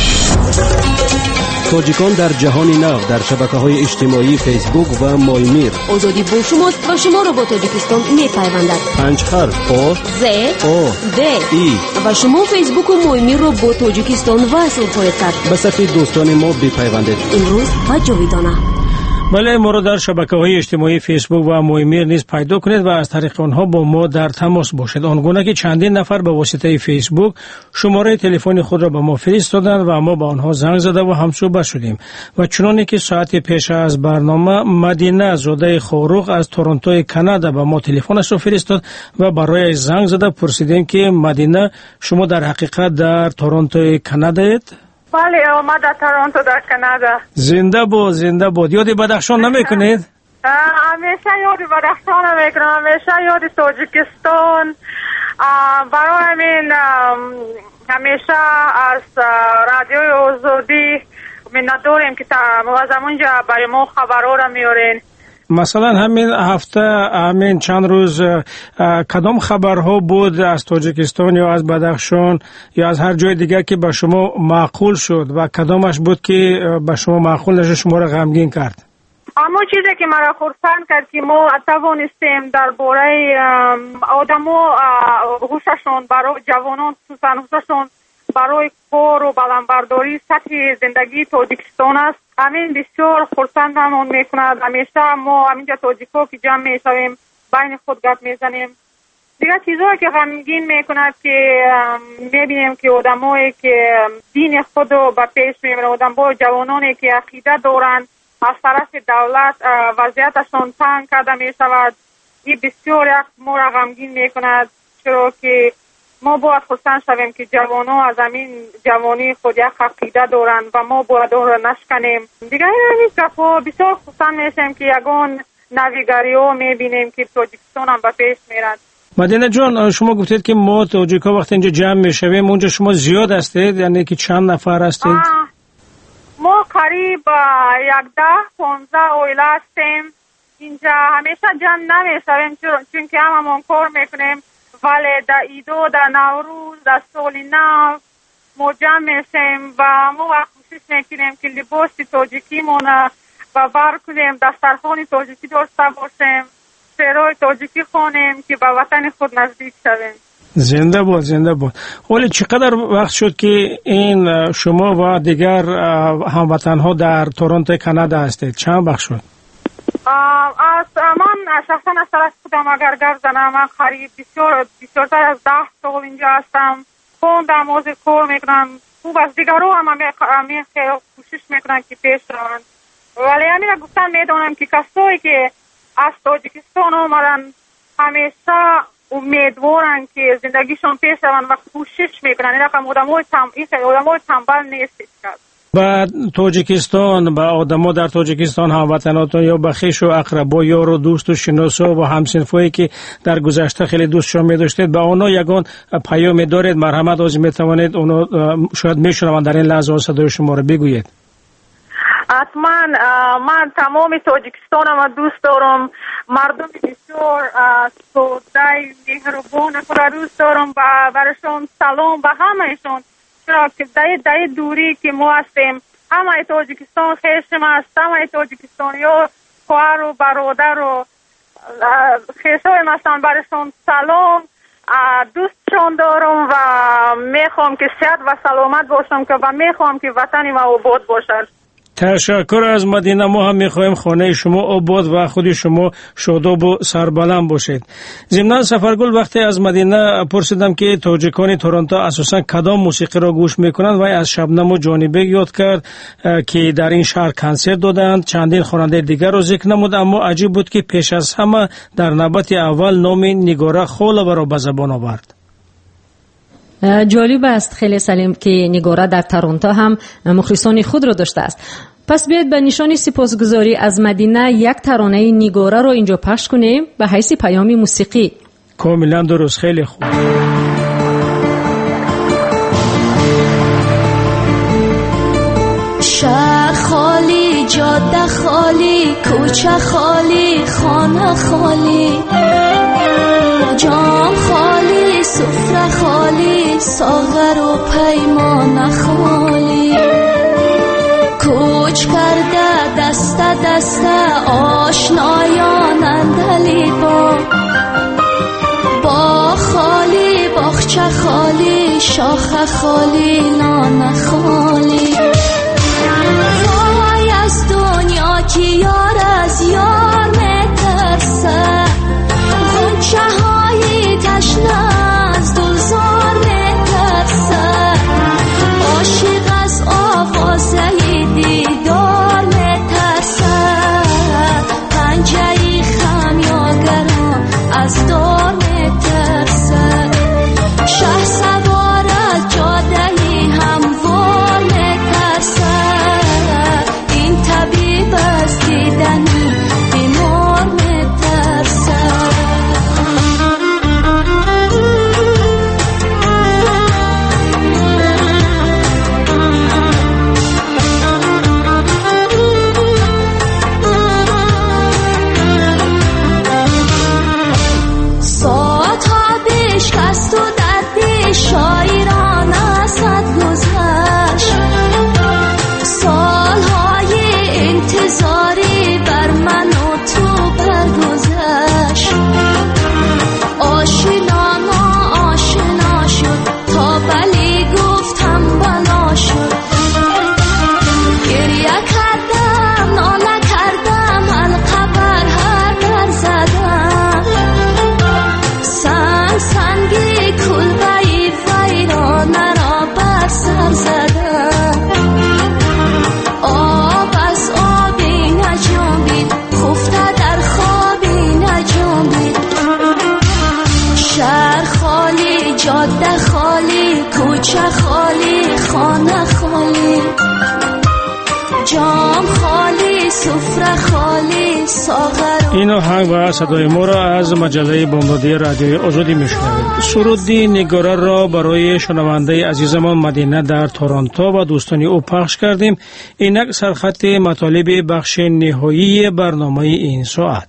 تاجیکان در جهان نو در شبکه‌های اجتماعی فیسبوک و مایمیر. آزادی با شماست و شما را با تاجیکستان می‌پیوندد. پنج حرف آ ز آ د ای و شما فیسبوک و مایمیر را با تاجیکستان وصل خواهید کرد. به صفحه دوستان ما بپیوندید. امروز و جاویدانه. بله، ما را در شبکه‌های اجتماعی فیسبوک و مایمیر نیز پیدا کنید و از طریق آنها با ما در تماس باشید. آنگونه که چندین نفر به واسطه فیسبوک شماره تلفن خود را به ما فرستادند و ما به آنها زنگ زده و همصحبت شدیم. و چنانه که ساعت پیش از برنامه مدینه زاده خاروق از تورنتو کانادا به ما تلفنش را فرستاد و برای زنگ زده پرسیدیم که مدینه شما در حقیقت در تورنتو کانادا اید؟ بله، ما در تورنتو در کانادا. زنده بود، زنده بود. یاد بدخشان نمیکنید؟ همیشه یاد بدخشان نمیکنم، همیشه یاد تاجیکستان. برای همین همیشه از رادیوی آزادی منت داریم که از اونجا برای ما خبرها را میارین. مثلا همین هفته همین چند روز کدام خبرها بود از تاجیکستان یا از بدخشان یا از هر جای دیگر که به شما معقول شد و کدامش بود که به شما معقول نشد، شما را غمگین کرد؟ اما چیزی که مرا خرسند کرد که ما توانستیم درباره آدما هوششون برای جوانان خصوصا هوششون برای کار و بلندبرداری سطح زندگی تاجیکستان است. همین بسیار خرسندمون میکند. همیشه ما همینجا تاجیکا که جمع میشویم بین خود گپ میزنیم. دیگه چیزهایی که غمگین میکند که میبینیم که آدمایی که دین خود رو به پیش میبرن، آدمای جوانانی که عقیده دارن از طرف دولت وضعیتشون تنگ کرده میشود. این بسیار ما را غمگین میکند، چرا که ما باید خرسند شویم که جوانو از همین جوانی خود یک عقیده دارن و ما باید اون را نشکنیم. دیگه این گپا بسیار خرسند میشیم که یگان نویگری ها میبینیم که تاجیکستان هم به پیش میرند. مدینه جان، شما گفتید که ما تاجیکا وقتی اینجا جمع میشویم اونجا شما زیاد هستید، یعنی که چند نفر هستید؟ ما قریب یک ده پانزده اویله هستیم. اینجا همیشه جمع نمیشویم چون که هممون کار میکنیم، ولی در ایدو، در نوروز، در سال نو ما جمع میشیم و ما کوشش میکنیم که لباس تاجیکی مونه و بر کنیم، دسترخوان تاجیکی داشته باشیم، شعرهای تاجیکی خوانیم که به وطن خود نزدیک شویم. زنده بود، زنده بود. ولی چقدر وقت شد که این شما و دیگر هموطنها در تورنتو کانادا هستید؟ چند وقت شد؟ از من شخصا از طرف خودم اگر گرد زنم، من قریب بسیار بسیارتر از ده سال اینجا هستم. خوندم، موضوع کار میکنم. خوب از دیگرو هم همین خیلی کوشش میکنم که پیش روند. ولی همین گفتن میدونم که کسایی که از تاجیکستان آمدن همیشه امیدوارن که زندگیشون پیش روند و کوشش میکنن. این رقم آدمای تنبل نیست کرد. با تاجیکستان، با آدما در تاجیکستان، هموطناتون یا با خویش و اقربا، یار و دوست و شناسا و همصنفایی که در گذشته خیلی دوستشون می‌داشتید، با اونا یگان پیام دارید؟ مرحمت از میتوانید اونا شاید میشنون در این لحظه صدای شما رو بگویید. حتما من تمام تاجیکستانم دوست دارم. مردم بسیار ساده مهربان خود دوست دارم. برشون سلام به همهشون، چرا که در در دوری که ما هستیم همه تاجیکستان خیشم است، همه تاجیکستانی ها خواهر و برادر و خیشای هستن. برشون سلام، دوستشون دارم و میخوام که صحت و سلامت باشم که و میخوام که وطنی ما آباد باشد. تشکر از مدینه. ما هم میخواهیم خانه شما آباد و خود شما شاداب و سربلند باشید. ضمن سفرگل وقتی از مدینه پرسیدم که تاجیکان تورنتو اساسا کدام موسیقی را گوش میکنند و از شبنم و جانبه یاد کرد که در این شهر کنسرت دادند. چندین خواننده دیگر را ذکر نمود، اما عجیب بود که پیش از همه در نوبت اول نام نگاره خالوه را به زبان آورد. جالب است خیلی سلیم که نگاره در تورنتو هم مخلصان خود را داشته است. پس بیاید به نشان سپاسگزاری از مدینه یک ترانه نگاره را اینجا پخش کنیم به حیث پیام موسیقی. کاملا درست، خیلی خوب. شهر خالی، جاده خالی، کوچه خالی، خانه خالی، جام خالی، سفره خالی، ساغر و پیمان خالی، کوچ کرده دست دست آشنایان اندلی با با خالی، باغچه خالی، شاخه خالی، لانه خالی. وای از دنیا که یار از یار میترسه، غنچه های تشنه از دلزار میترسه، عاشق از آوازه دیدار میترسه، پنجه خمیاگران از دار میترسه، شه سوار از جاده هموار میترسه، این طبیب از دیدنی بیمار میترسه. ساعتها بشکست و درد شاعران ازت گذشت، سالهای انتظاری بر من و تو برگذشت، آشنا ما آشنا شد تا بلی گفتم بلا شد، گریه کردم ناله کردم حلقه بر هر در زدم، سنگ سنگی کلبهی ویرانه را بر سر زدم، آب از آبی نجنبید خفته در خوابی نجنبید، شهر خالی، جاده خالی، کوچه خالی، خانه خالی، جام خالی، سفره خالی، ساغر. این آهنگ و صدای ما را از مجله بامدادی رادیوی آزادی میشنوید. سرود نگاره را برای شنونده عزیزمان مدینه در تورنتو و دوستان او پخش کردیم. اینک سرخط مطالب بخش نهایی برنامه این ساعت.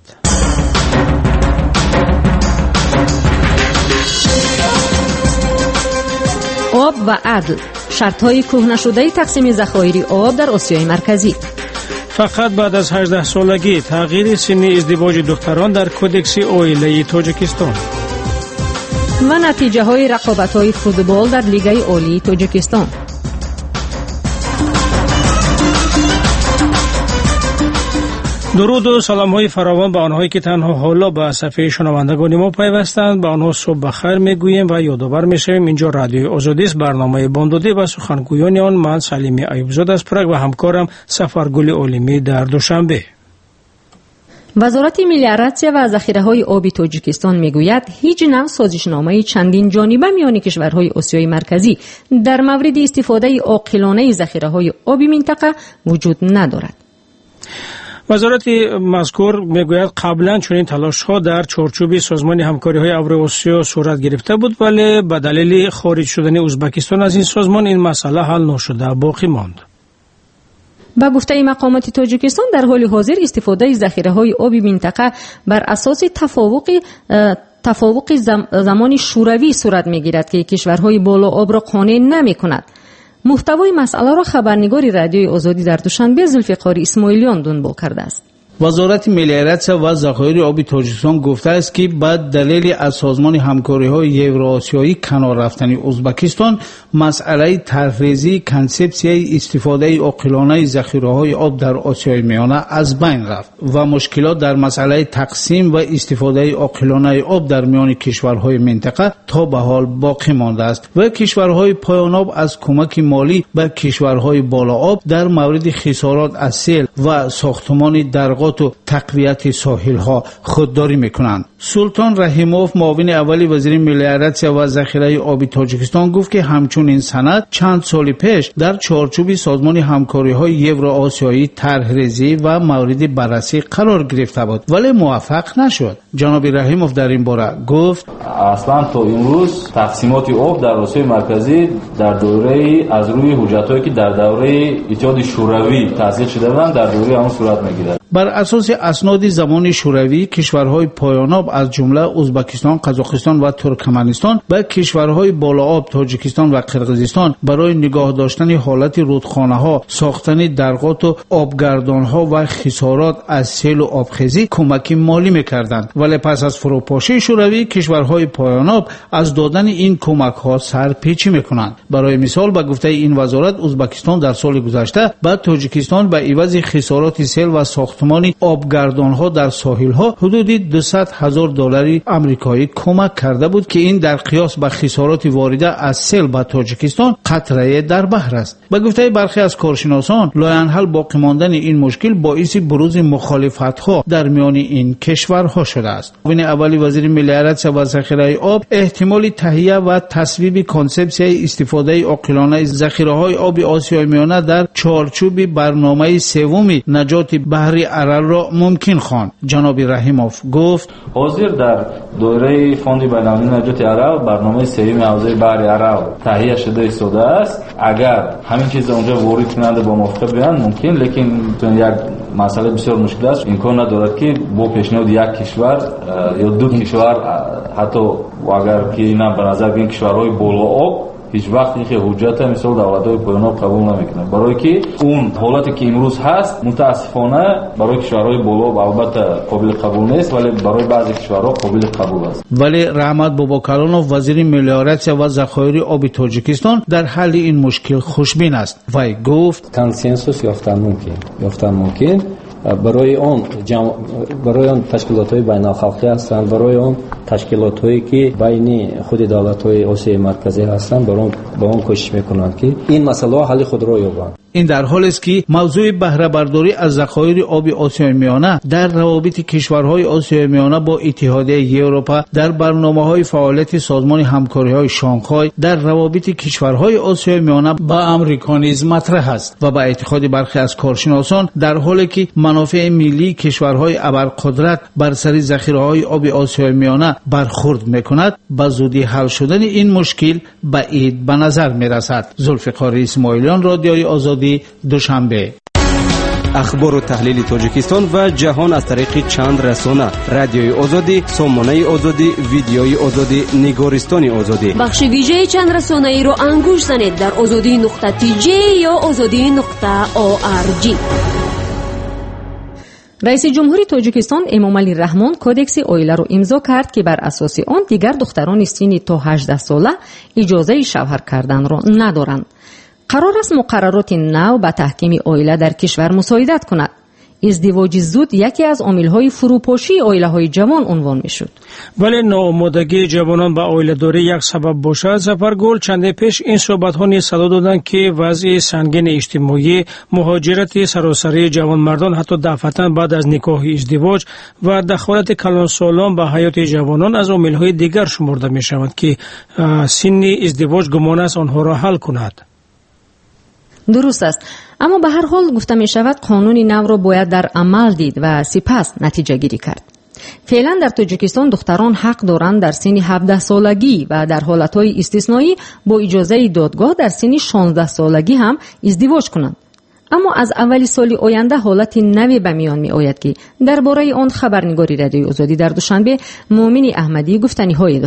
آب و عدل، شرط‌های کهنه شده تقسیم ذخایر آب در آسیای مرکزی. فقط بعد از هجده سالگی تغییر سن ازدواج دختران در کودکس عائله تاجیکستان و نتیجه های رقابت های فوتبال در لیگ عالی تاجیکستان. درود و سلام های فراوان به آنهایی که تنها حالا به صفحه شنوندگان ما پیوستند. به آنها صبح بخیر میگوییم و یادآور میشویم اینجا رادیو آزادی است. برنامه بامدادی و سخنگویان آن من سلیمی ایوبزاده از پرگ و همکارم سفرگل عالمی در دوشنبه. وزارت ملی ارتش و ذخیره‌های آبی تاجیکستان میگوید هیچ نوع سازشنامه چندین جانبه میان کشورهای آسیای مرکزی در مورد استفاده عاقلانه ذخیره‌های آبی منطقه وجود ندارد. وزارت مذکور میگوید قبلا چنین تلاش‌ها در چارچوب سازمان همکاری‌های اوراسیا صورت گرفته بود، ولی به دلیل خارج شدن ازبکستان از این سازمان این مسئله حل نشده باقی ماند. با گفته مقامات تاجیکستان در حال حاضر استفاده ذخیره‌های آبی منطقه بر اساس تفاوت تفاوت زمان شوروی صورت می‌گیرد که کشورهای بالا آب را قانع نمی‌کند. محتوای مسئله را خبرنگار رادیوی آزادی در دوشنبه ذوالفقار اسماعیلیان دنبال کرده است. وزارت ملیت و ذخایر آب تاجیکستان گفته است که به دلیل از سازمان همکاری‌های یوراسیایی کنار رفتن ازبکستان، مسئله طرح‌ریزی کنسپسیای استفاده عاقلانه ذخیره‌های آب در آسیای میانه از بین رفت و مشکلات در مسئله تقسیم و استفاده عاقلانه آب در میان کشورهای منطقه تا به حال باقی مانده است و کشورهای پایان آب از کمک مالی به کشورهای بالا آب در مورد خسارات از سیل و ساختمان درگات و تقویت ساحل ها خودداری میکنند. سلطان رحیموف معاون اول وزیر ملیت و ذخیره آب تاجیکستان گفت که همچنین سند چند سال پیش در چارچوب سازمان همکاری های یوراسیایی طرح‌ریزی و مورد بررسی قرار گرفته بود ولی موفق نشد. جناب رحیموف در این باره گفت اصلا تا امروز تقسیمات آب در آسیای مرکزی در دوره از روی حجتایی که در دوره اتحاد شوروی تأسیس شده بودند در دوره آن صورت میگیرد. بر اساس اسناد زمان شوروی کشورهای پایان آب از جمله ازبکستان، قزاقستان و ترکمنستان به کشورهای بالا آب تاجیکستان و قرقیزستان برای نگاه داشتن حالت رودخانه‌ها، ساختن درگات و آبگردان‌ها و خسارات از سیل و آبخیزی کمک مالی می‌کردند ولی پس از فروپاشی شوروی کشورهای پایان آب از دادن این کمک‌ها سرپیچی می‌کنند. برای مثال به گفته این وزارت ازبکستان در سال گذشته به تاجیکستان به عوض خسارات سیل و ساختمان آبگردان‌ها در ساحل‌ها حدود دویست هزار دلار آمریکایی کمک کرده بود که این در قیاس به خسارات وارده از سیل به تاجیکستان قطره در بحر است. به گفته برخی از کارشناسان لاینحل باقی ماندن این مشکل باعث بروز مخالفت‌ها در میان این کشورها شده است. معاون اول وزیر ملیت و ذخیره آب احتمال تهیه و تصویب کنسپسیای استفاده عاقلانه ذخیره‌های آب آسیای میانه در چارچوب برنامه سوم نجات بحر ارل را ممکن خواند. جناب رحیموف گفت حاضر در دوره فوند بین‌المللی نجات ارل برنامه سوم حوزه بحر ارل تهیه شده ایستاده است. اگر همین چیز اونجا وارد کننده با موافقت بیان ممکن، لیکن یک مسئله بسیار مشکل است. امکان ندارد که با پیشنهاد یک کشور یا دو کشور حتی اگر که اینا به نظر بین کشورهای بالا آب هیچ وقت یک حجت مثل دولت‌های پایان آب قبول نمی‌کنند برای که اون حالتی که امروز هست متاسفانه برای کشورهای بالا آب البته قابل قبول نیست ولی برای بعضی کشورها قابل قبول است. ولی رحمت باباکلانوف وزیر ملیت و ذخایر آب تاجیکستان در حل این مشکل خوشبین است. وی گفت کنسنسوس یافتن ممکن یافتن ممکن برای آن جمع... برای آن تشکیلات‌های بین‌الخلقی هستند، برای آن تشکیلات‌هایی که بین خود دولت‌های آسیای مرکزی هستند برای با آن کوشش می‌کنند که این مسئله حل خود را یابند. این در حالی است که موضوع بهره برداری از ذخایر آب آسیای میانه در روابط کشورهای آسیای میانه با اتحادیه اروپا، در برنامه‌های فعالیت سازمان همکاری‌های شانگهای، در روابط کشورهای آسیای میانه با آمریکا نیز مطرح است و با اعتقاد برخی از کارشناسان در حالی که منافع ملی کشورهای ابرقدرت بر سر ذخیره‌های آب آسیای میانه برخورد می‌کند، به زودی حل شدن این مشکل بعید به نظر می‌رسد. ذوالفقار اسماعیلیان، رادیوی آزادی، دوشنبه. اخبار و تحلیل تاجیکستان و جهان از طریق چند رسانه: رادیوی آزادی، سامانه آزادی، ویدیوی آزادی، نگارستان آزادی. بخش ویژه چند رسانه ای رو انگوش زنید در آزادی نقطه تی جی یا آزادی نقطه او آر جی. رئیس جمهوری تاجیکستان امامعلی رحمان کودکس اویله را امضا کرد که بر اساس آن دیگر دختران سن تا هجده ساله اجازه شوهر کردن را ندارند. قرار است مقررات نو به تحکیم اویله در کشور مساعدت کند. ازدواج زود یکی از عامل‌های فروپاشی اویله‌های جوان عنوان می‌شد. ولی ناآمادگی جوانان به اویله‌داری یک سبب باشد. ظفرگل چند پیش این صحبت‌ها نیز صدا دادند که وضع سنگین اجتماعی، مهاجرت سراسری جوانمردان حتی دفعتاً بعد از نکاح ازدواج و دخالت کلانسالان به حیات جوانان از عامل‌های دیگر شمرده می‌شود که سن ازدواج گمان است آنها را حل کند. درست است، اما به هر حال گفته می شود قانون نو را باید در عمل دید و سپس نتیجه گیری کرد. فعلا در تاجیکستان دختران حق دارند در سن هفده سالگی و در حالتهای استثنایی با اجازه دادگاه در سن شانزده سالگی هم ازدواج کنند. اما از اولی سال آینده حالت نوی به میان می آید که درباره آن خبرنگاری رادیوی آزادی در دوشنبه مومن احمدی گفتنی هایی دارد.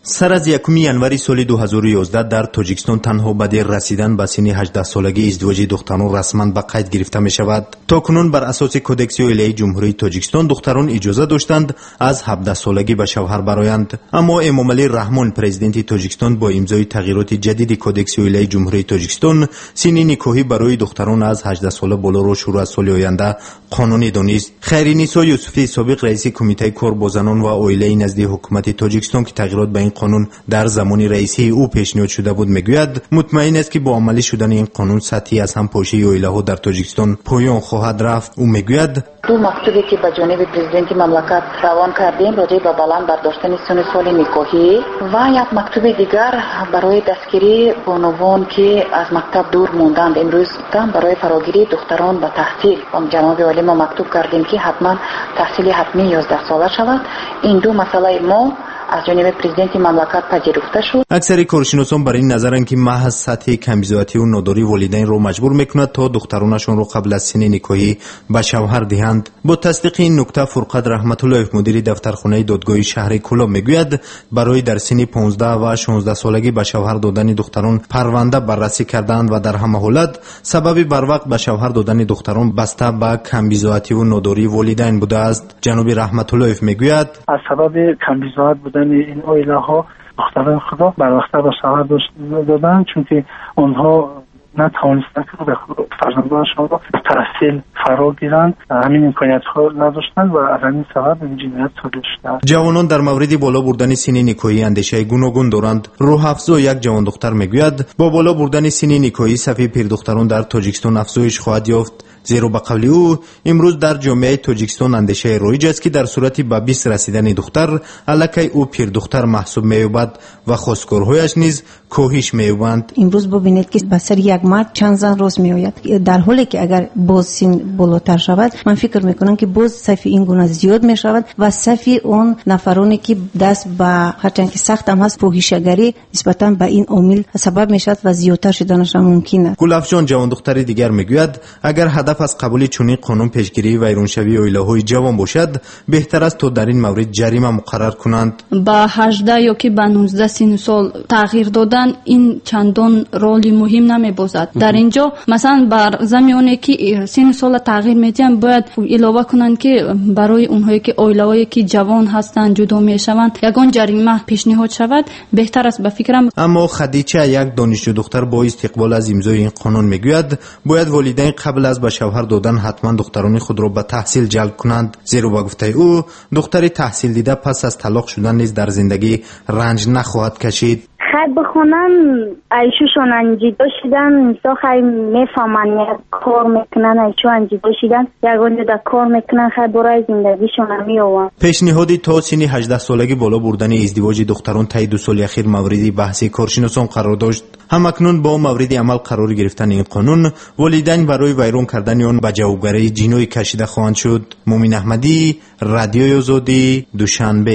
سر از یکم январи соли ду ҳазору ёздаҳ дар тоҷикистон танҳо баъди расидан ба синни ҳаждаҳ солагӣ издивоҷи духтарон расман ба қайд гирифта мешавад. то кунун бар асоси кодекси оилаи ҷумҳурии тоҷикистон духтарон иҷоза доштанд аз ҳабдаҳ солагӣ ба шавҳар бароянд. аммо эмомалӣ раҳмон президенти тоҷикистон бо имзои тағйироти ҷадиди кодекси оилаи ҷумҳурии тоҷикистон синни никоҳӣ барои духтарон аз ҳаждаҳ сола болоро шурӯъ аз соли оянда қонунӣ донист. хайринисо юсуфӣ собиқ раиси кумитаи кор бо занон ва оилаи назди ҳукумати тоҷикистон ки тағйирот ба ин қонун дар замони раисии ӯ пешниҳод шуда буд мегӯяд мутмаин аст ки бо амалӣ шудани ин қонун сатҳи аз ҳампошии оилаҳо дар тоҷикистон поён хоҳад рафт. ӯ мегӯяд ду мактубе ки ба ҷониби президенти мамлакат равон кардем роҷаи ба баланд бардоштани сунни соли никоҳӣ ва як мактуби дигар барои дастгирӣ бонувон ки аз мактаб дур монданд имрӯз там барои фарогирии духтарон ба таҳсил ҷаноби олӣ мо мактуб кардем ки ҳатман таҳсили ҳатмӣ ёздаҳ сола шавад. ин ду масъалаи мо аз ҷониби президенти мамлакат пазируфта шуд. аксари коршиносон бар ин назаранд ки маҳз сатҳи камбизоативу нодории волидайнро маҷбур мекунад то духтаронашонро қабл аз синни никоҳӣ ба шавҳар диҳанд. бо тасдиқи ин нукта фурқат раҳматуллоев мудири дафтархонаи додгоҳи шаҳри кӯлоб мегӯяд барои дар синни понздаҳ ва шонздаҳ солагӣ ба шавҳар додани духтарон парванда баррасӣ кардаанд ва дар ҳама ҳолат сабаби барвақт ба шавҳар додани духтарон баста ба камбизоативу нодории волидайн будааст. ҷаноби раҳматуллоев мегӯяд аз сабаби камбизоат будани ин оилаҳо духтарони худро барвақта ба шавҳар доданд чунки онҳо натавонистанд фарзандонашонро ба таҳсил фаро гиранд ҳамин имкониятҳо надоштанд ва аз ҳамин сабаб ин ҷиноят содир шудааст. ҷавонон дар мавриди боло бурдани синни никоҳӣ андешаи гуногун доранд. рӯҳафзо як ҷавондухтар мегӯяд бо боло бурдани синни никоҳӣ сафи пирдухтарон дар тоҷикистон афзоиш хоҳад ёфт. зеро ба қавли ӯ имрӯз дар ҷомеаи тоҷикистон андешаи роиҷ аст ки дар сурати ба бист расидани духтар аллакай ӯ пирдухтар маҳсуб меёбад ва хостгорҳояш низ коҳиш меёбанд. имрӯз бубинед ки ба сари як мард чанд зан рост меояд дар ҳоле ки агар боз син болотар шавад ман фикр мекунам ки боз сафи ин гуна зиёд мешавад ва сафи он нафароне ки даст ба ҳарчанд ки сахтам ҳаст фоҳишагарӣ нисбатан ба ин омил сабаб мешавад ва зиёдтар шуданашон мумкин аст. гулафҷон ҷавондухтари дигар мегӯяд агар ҳадаф аз қабули чунин қонун пешгирии вайроншавии оилаҳои ҷавон бошад беҳтар аст то дар ин маврид ҷарима муқаррар кунанд. ба ҳаждаҳ ё ки ба нуздаҳ синни сол тағйир додан ин чандон роли муҳим намебозад. дар ин ҷо масалан бар замионе ки синни сола тағйир медиҳанд бояд илова кунанд ки барои онҳое ки оилаҳое ки ҷавон ҳастанд ҷудо мешаванд ягон ҷарима пешниҳод шавад беҳтар аст ба фикрам. аммо хадича як донишҷӯ духтар бо истиқбол аз имзои ин қонун мегӯяд бояд волидайн қабл аз ба шавҳар додан ҳатман духтарони худро ба таҳсил ҷалб кунанд. зеро ба гуфтаи ӯ духтари таҳсилдида пас аз талоқ шудан низ дар зиндагӣ ранҷ нахоҳад кашид. خیلی بخونن ایشوشون انجیده شدن مثلا خیلی میفهمن یک کار میکنن ایشو انجیده شدن یگانجا در کار میکنن خیلی برای زندگیشون میوان. پیشنهادی تا سن هجده سالگی بالا بردن ازدواج دختران طی دو سال اخیر موردی بحثی کارشناسان قرار داشت. همکنون با موردی عمل قرار گرفتن این قانون والدین برای ویران کردن آن به جوابگری جنایی کشیده خواهند شد. مومن احمدی، رادیوی آزادی، دوشنبه.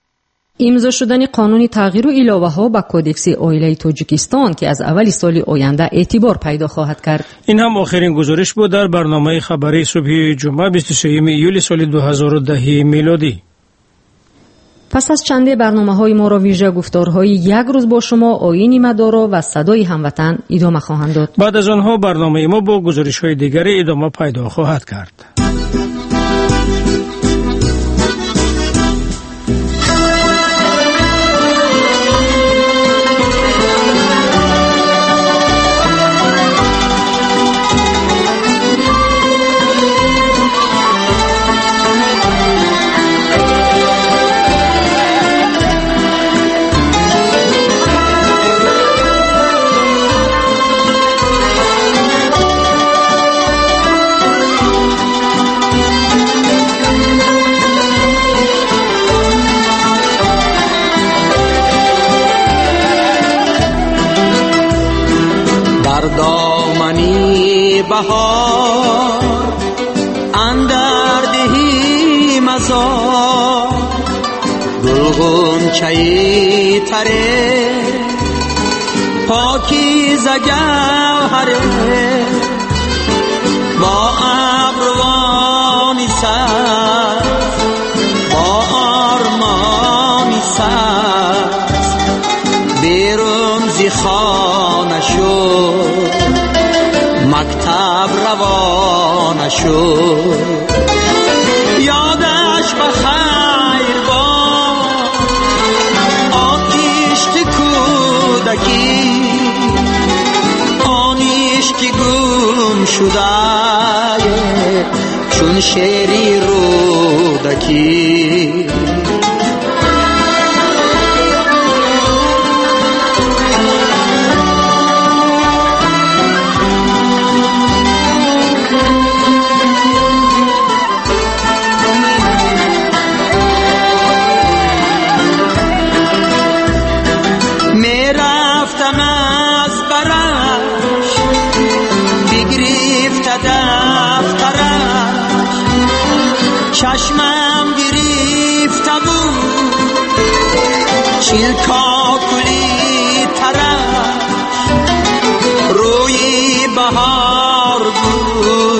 امضا شدن قانون تغییر و الوه‌ها به کودکس عائله تاجیکستان که از اول سال آینده اعتبار پیدا خواهد کرد. این هم آخرین گزارش بود در برنامه خبری صبح جمعه بیست و سوم ایول سال دو هزار و ده میلادی. پس از چند برنامه‌های ما را ویژه گفتارهای یک روز با شما، آیین مدارا و صدای هموطن ادامه خواهند داد. بعد از آنها برنامه ما با گزارش‌های دیگری ادامه پیدا خواهد کرد. بهار اندر دهی مزار گلگون چایی تره پاکیزه گوهره با ابروانی سر با آرمانی سر شب روانه شد یادش بخیر باد آن عشق کودکی آن عشق گم شده چون شیری رودکی چشمم گریفته بود چیل کاکلی طرف روی بهار بود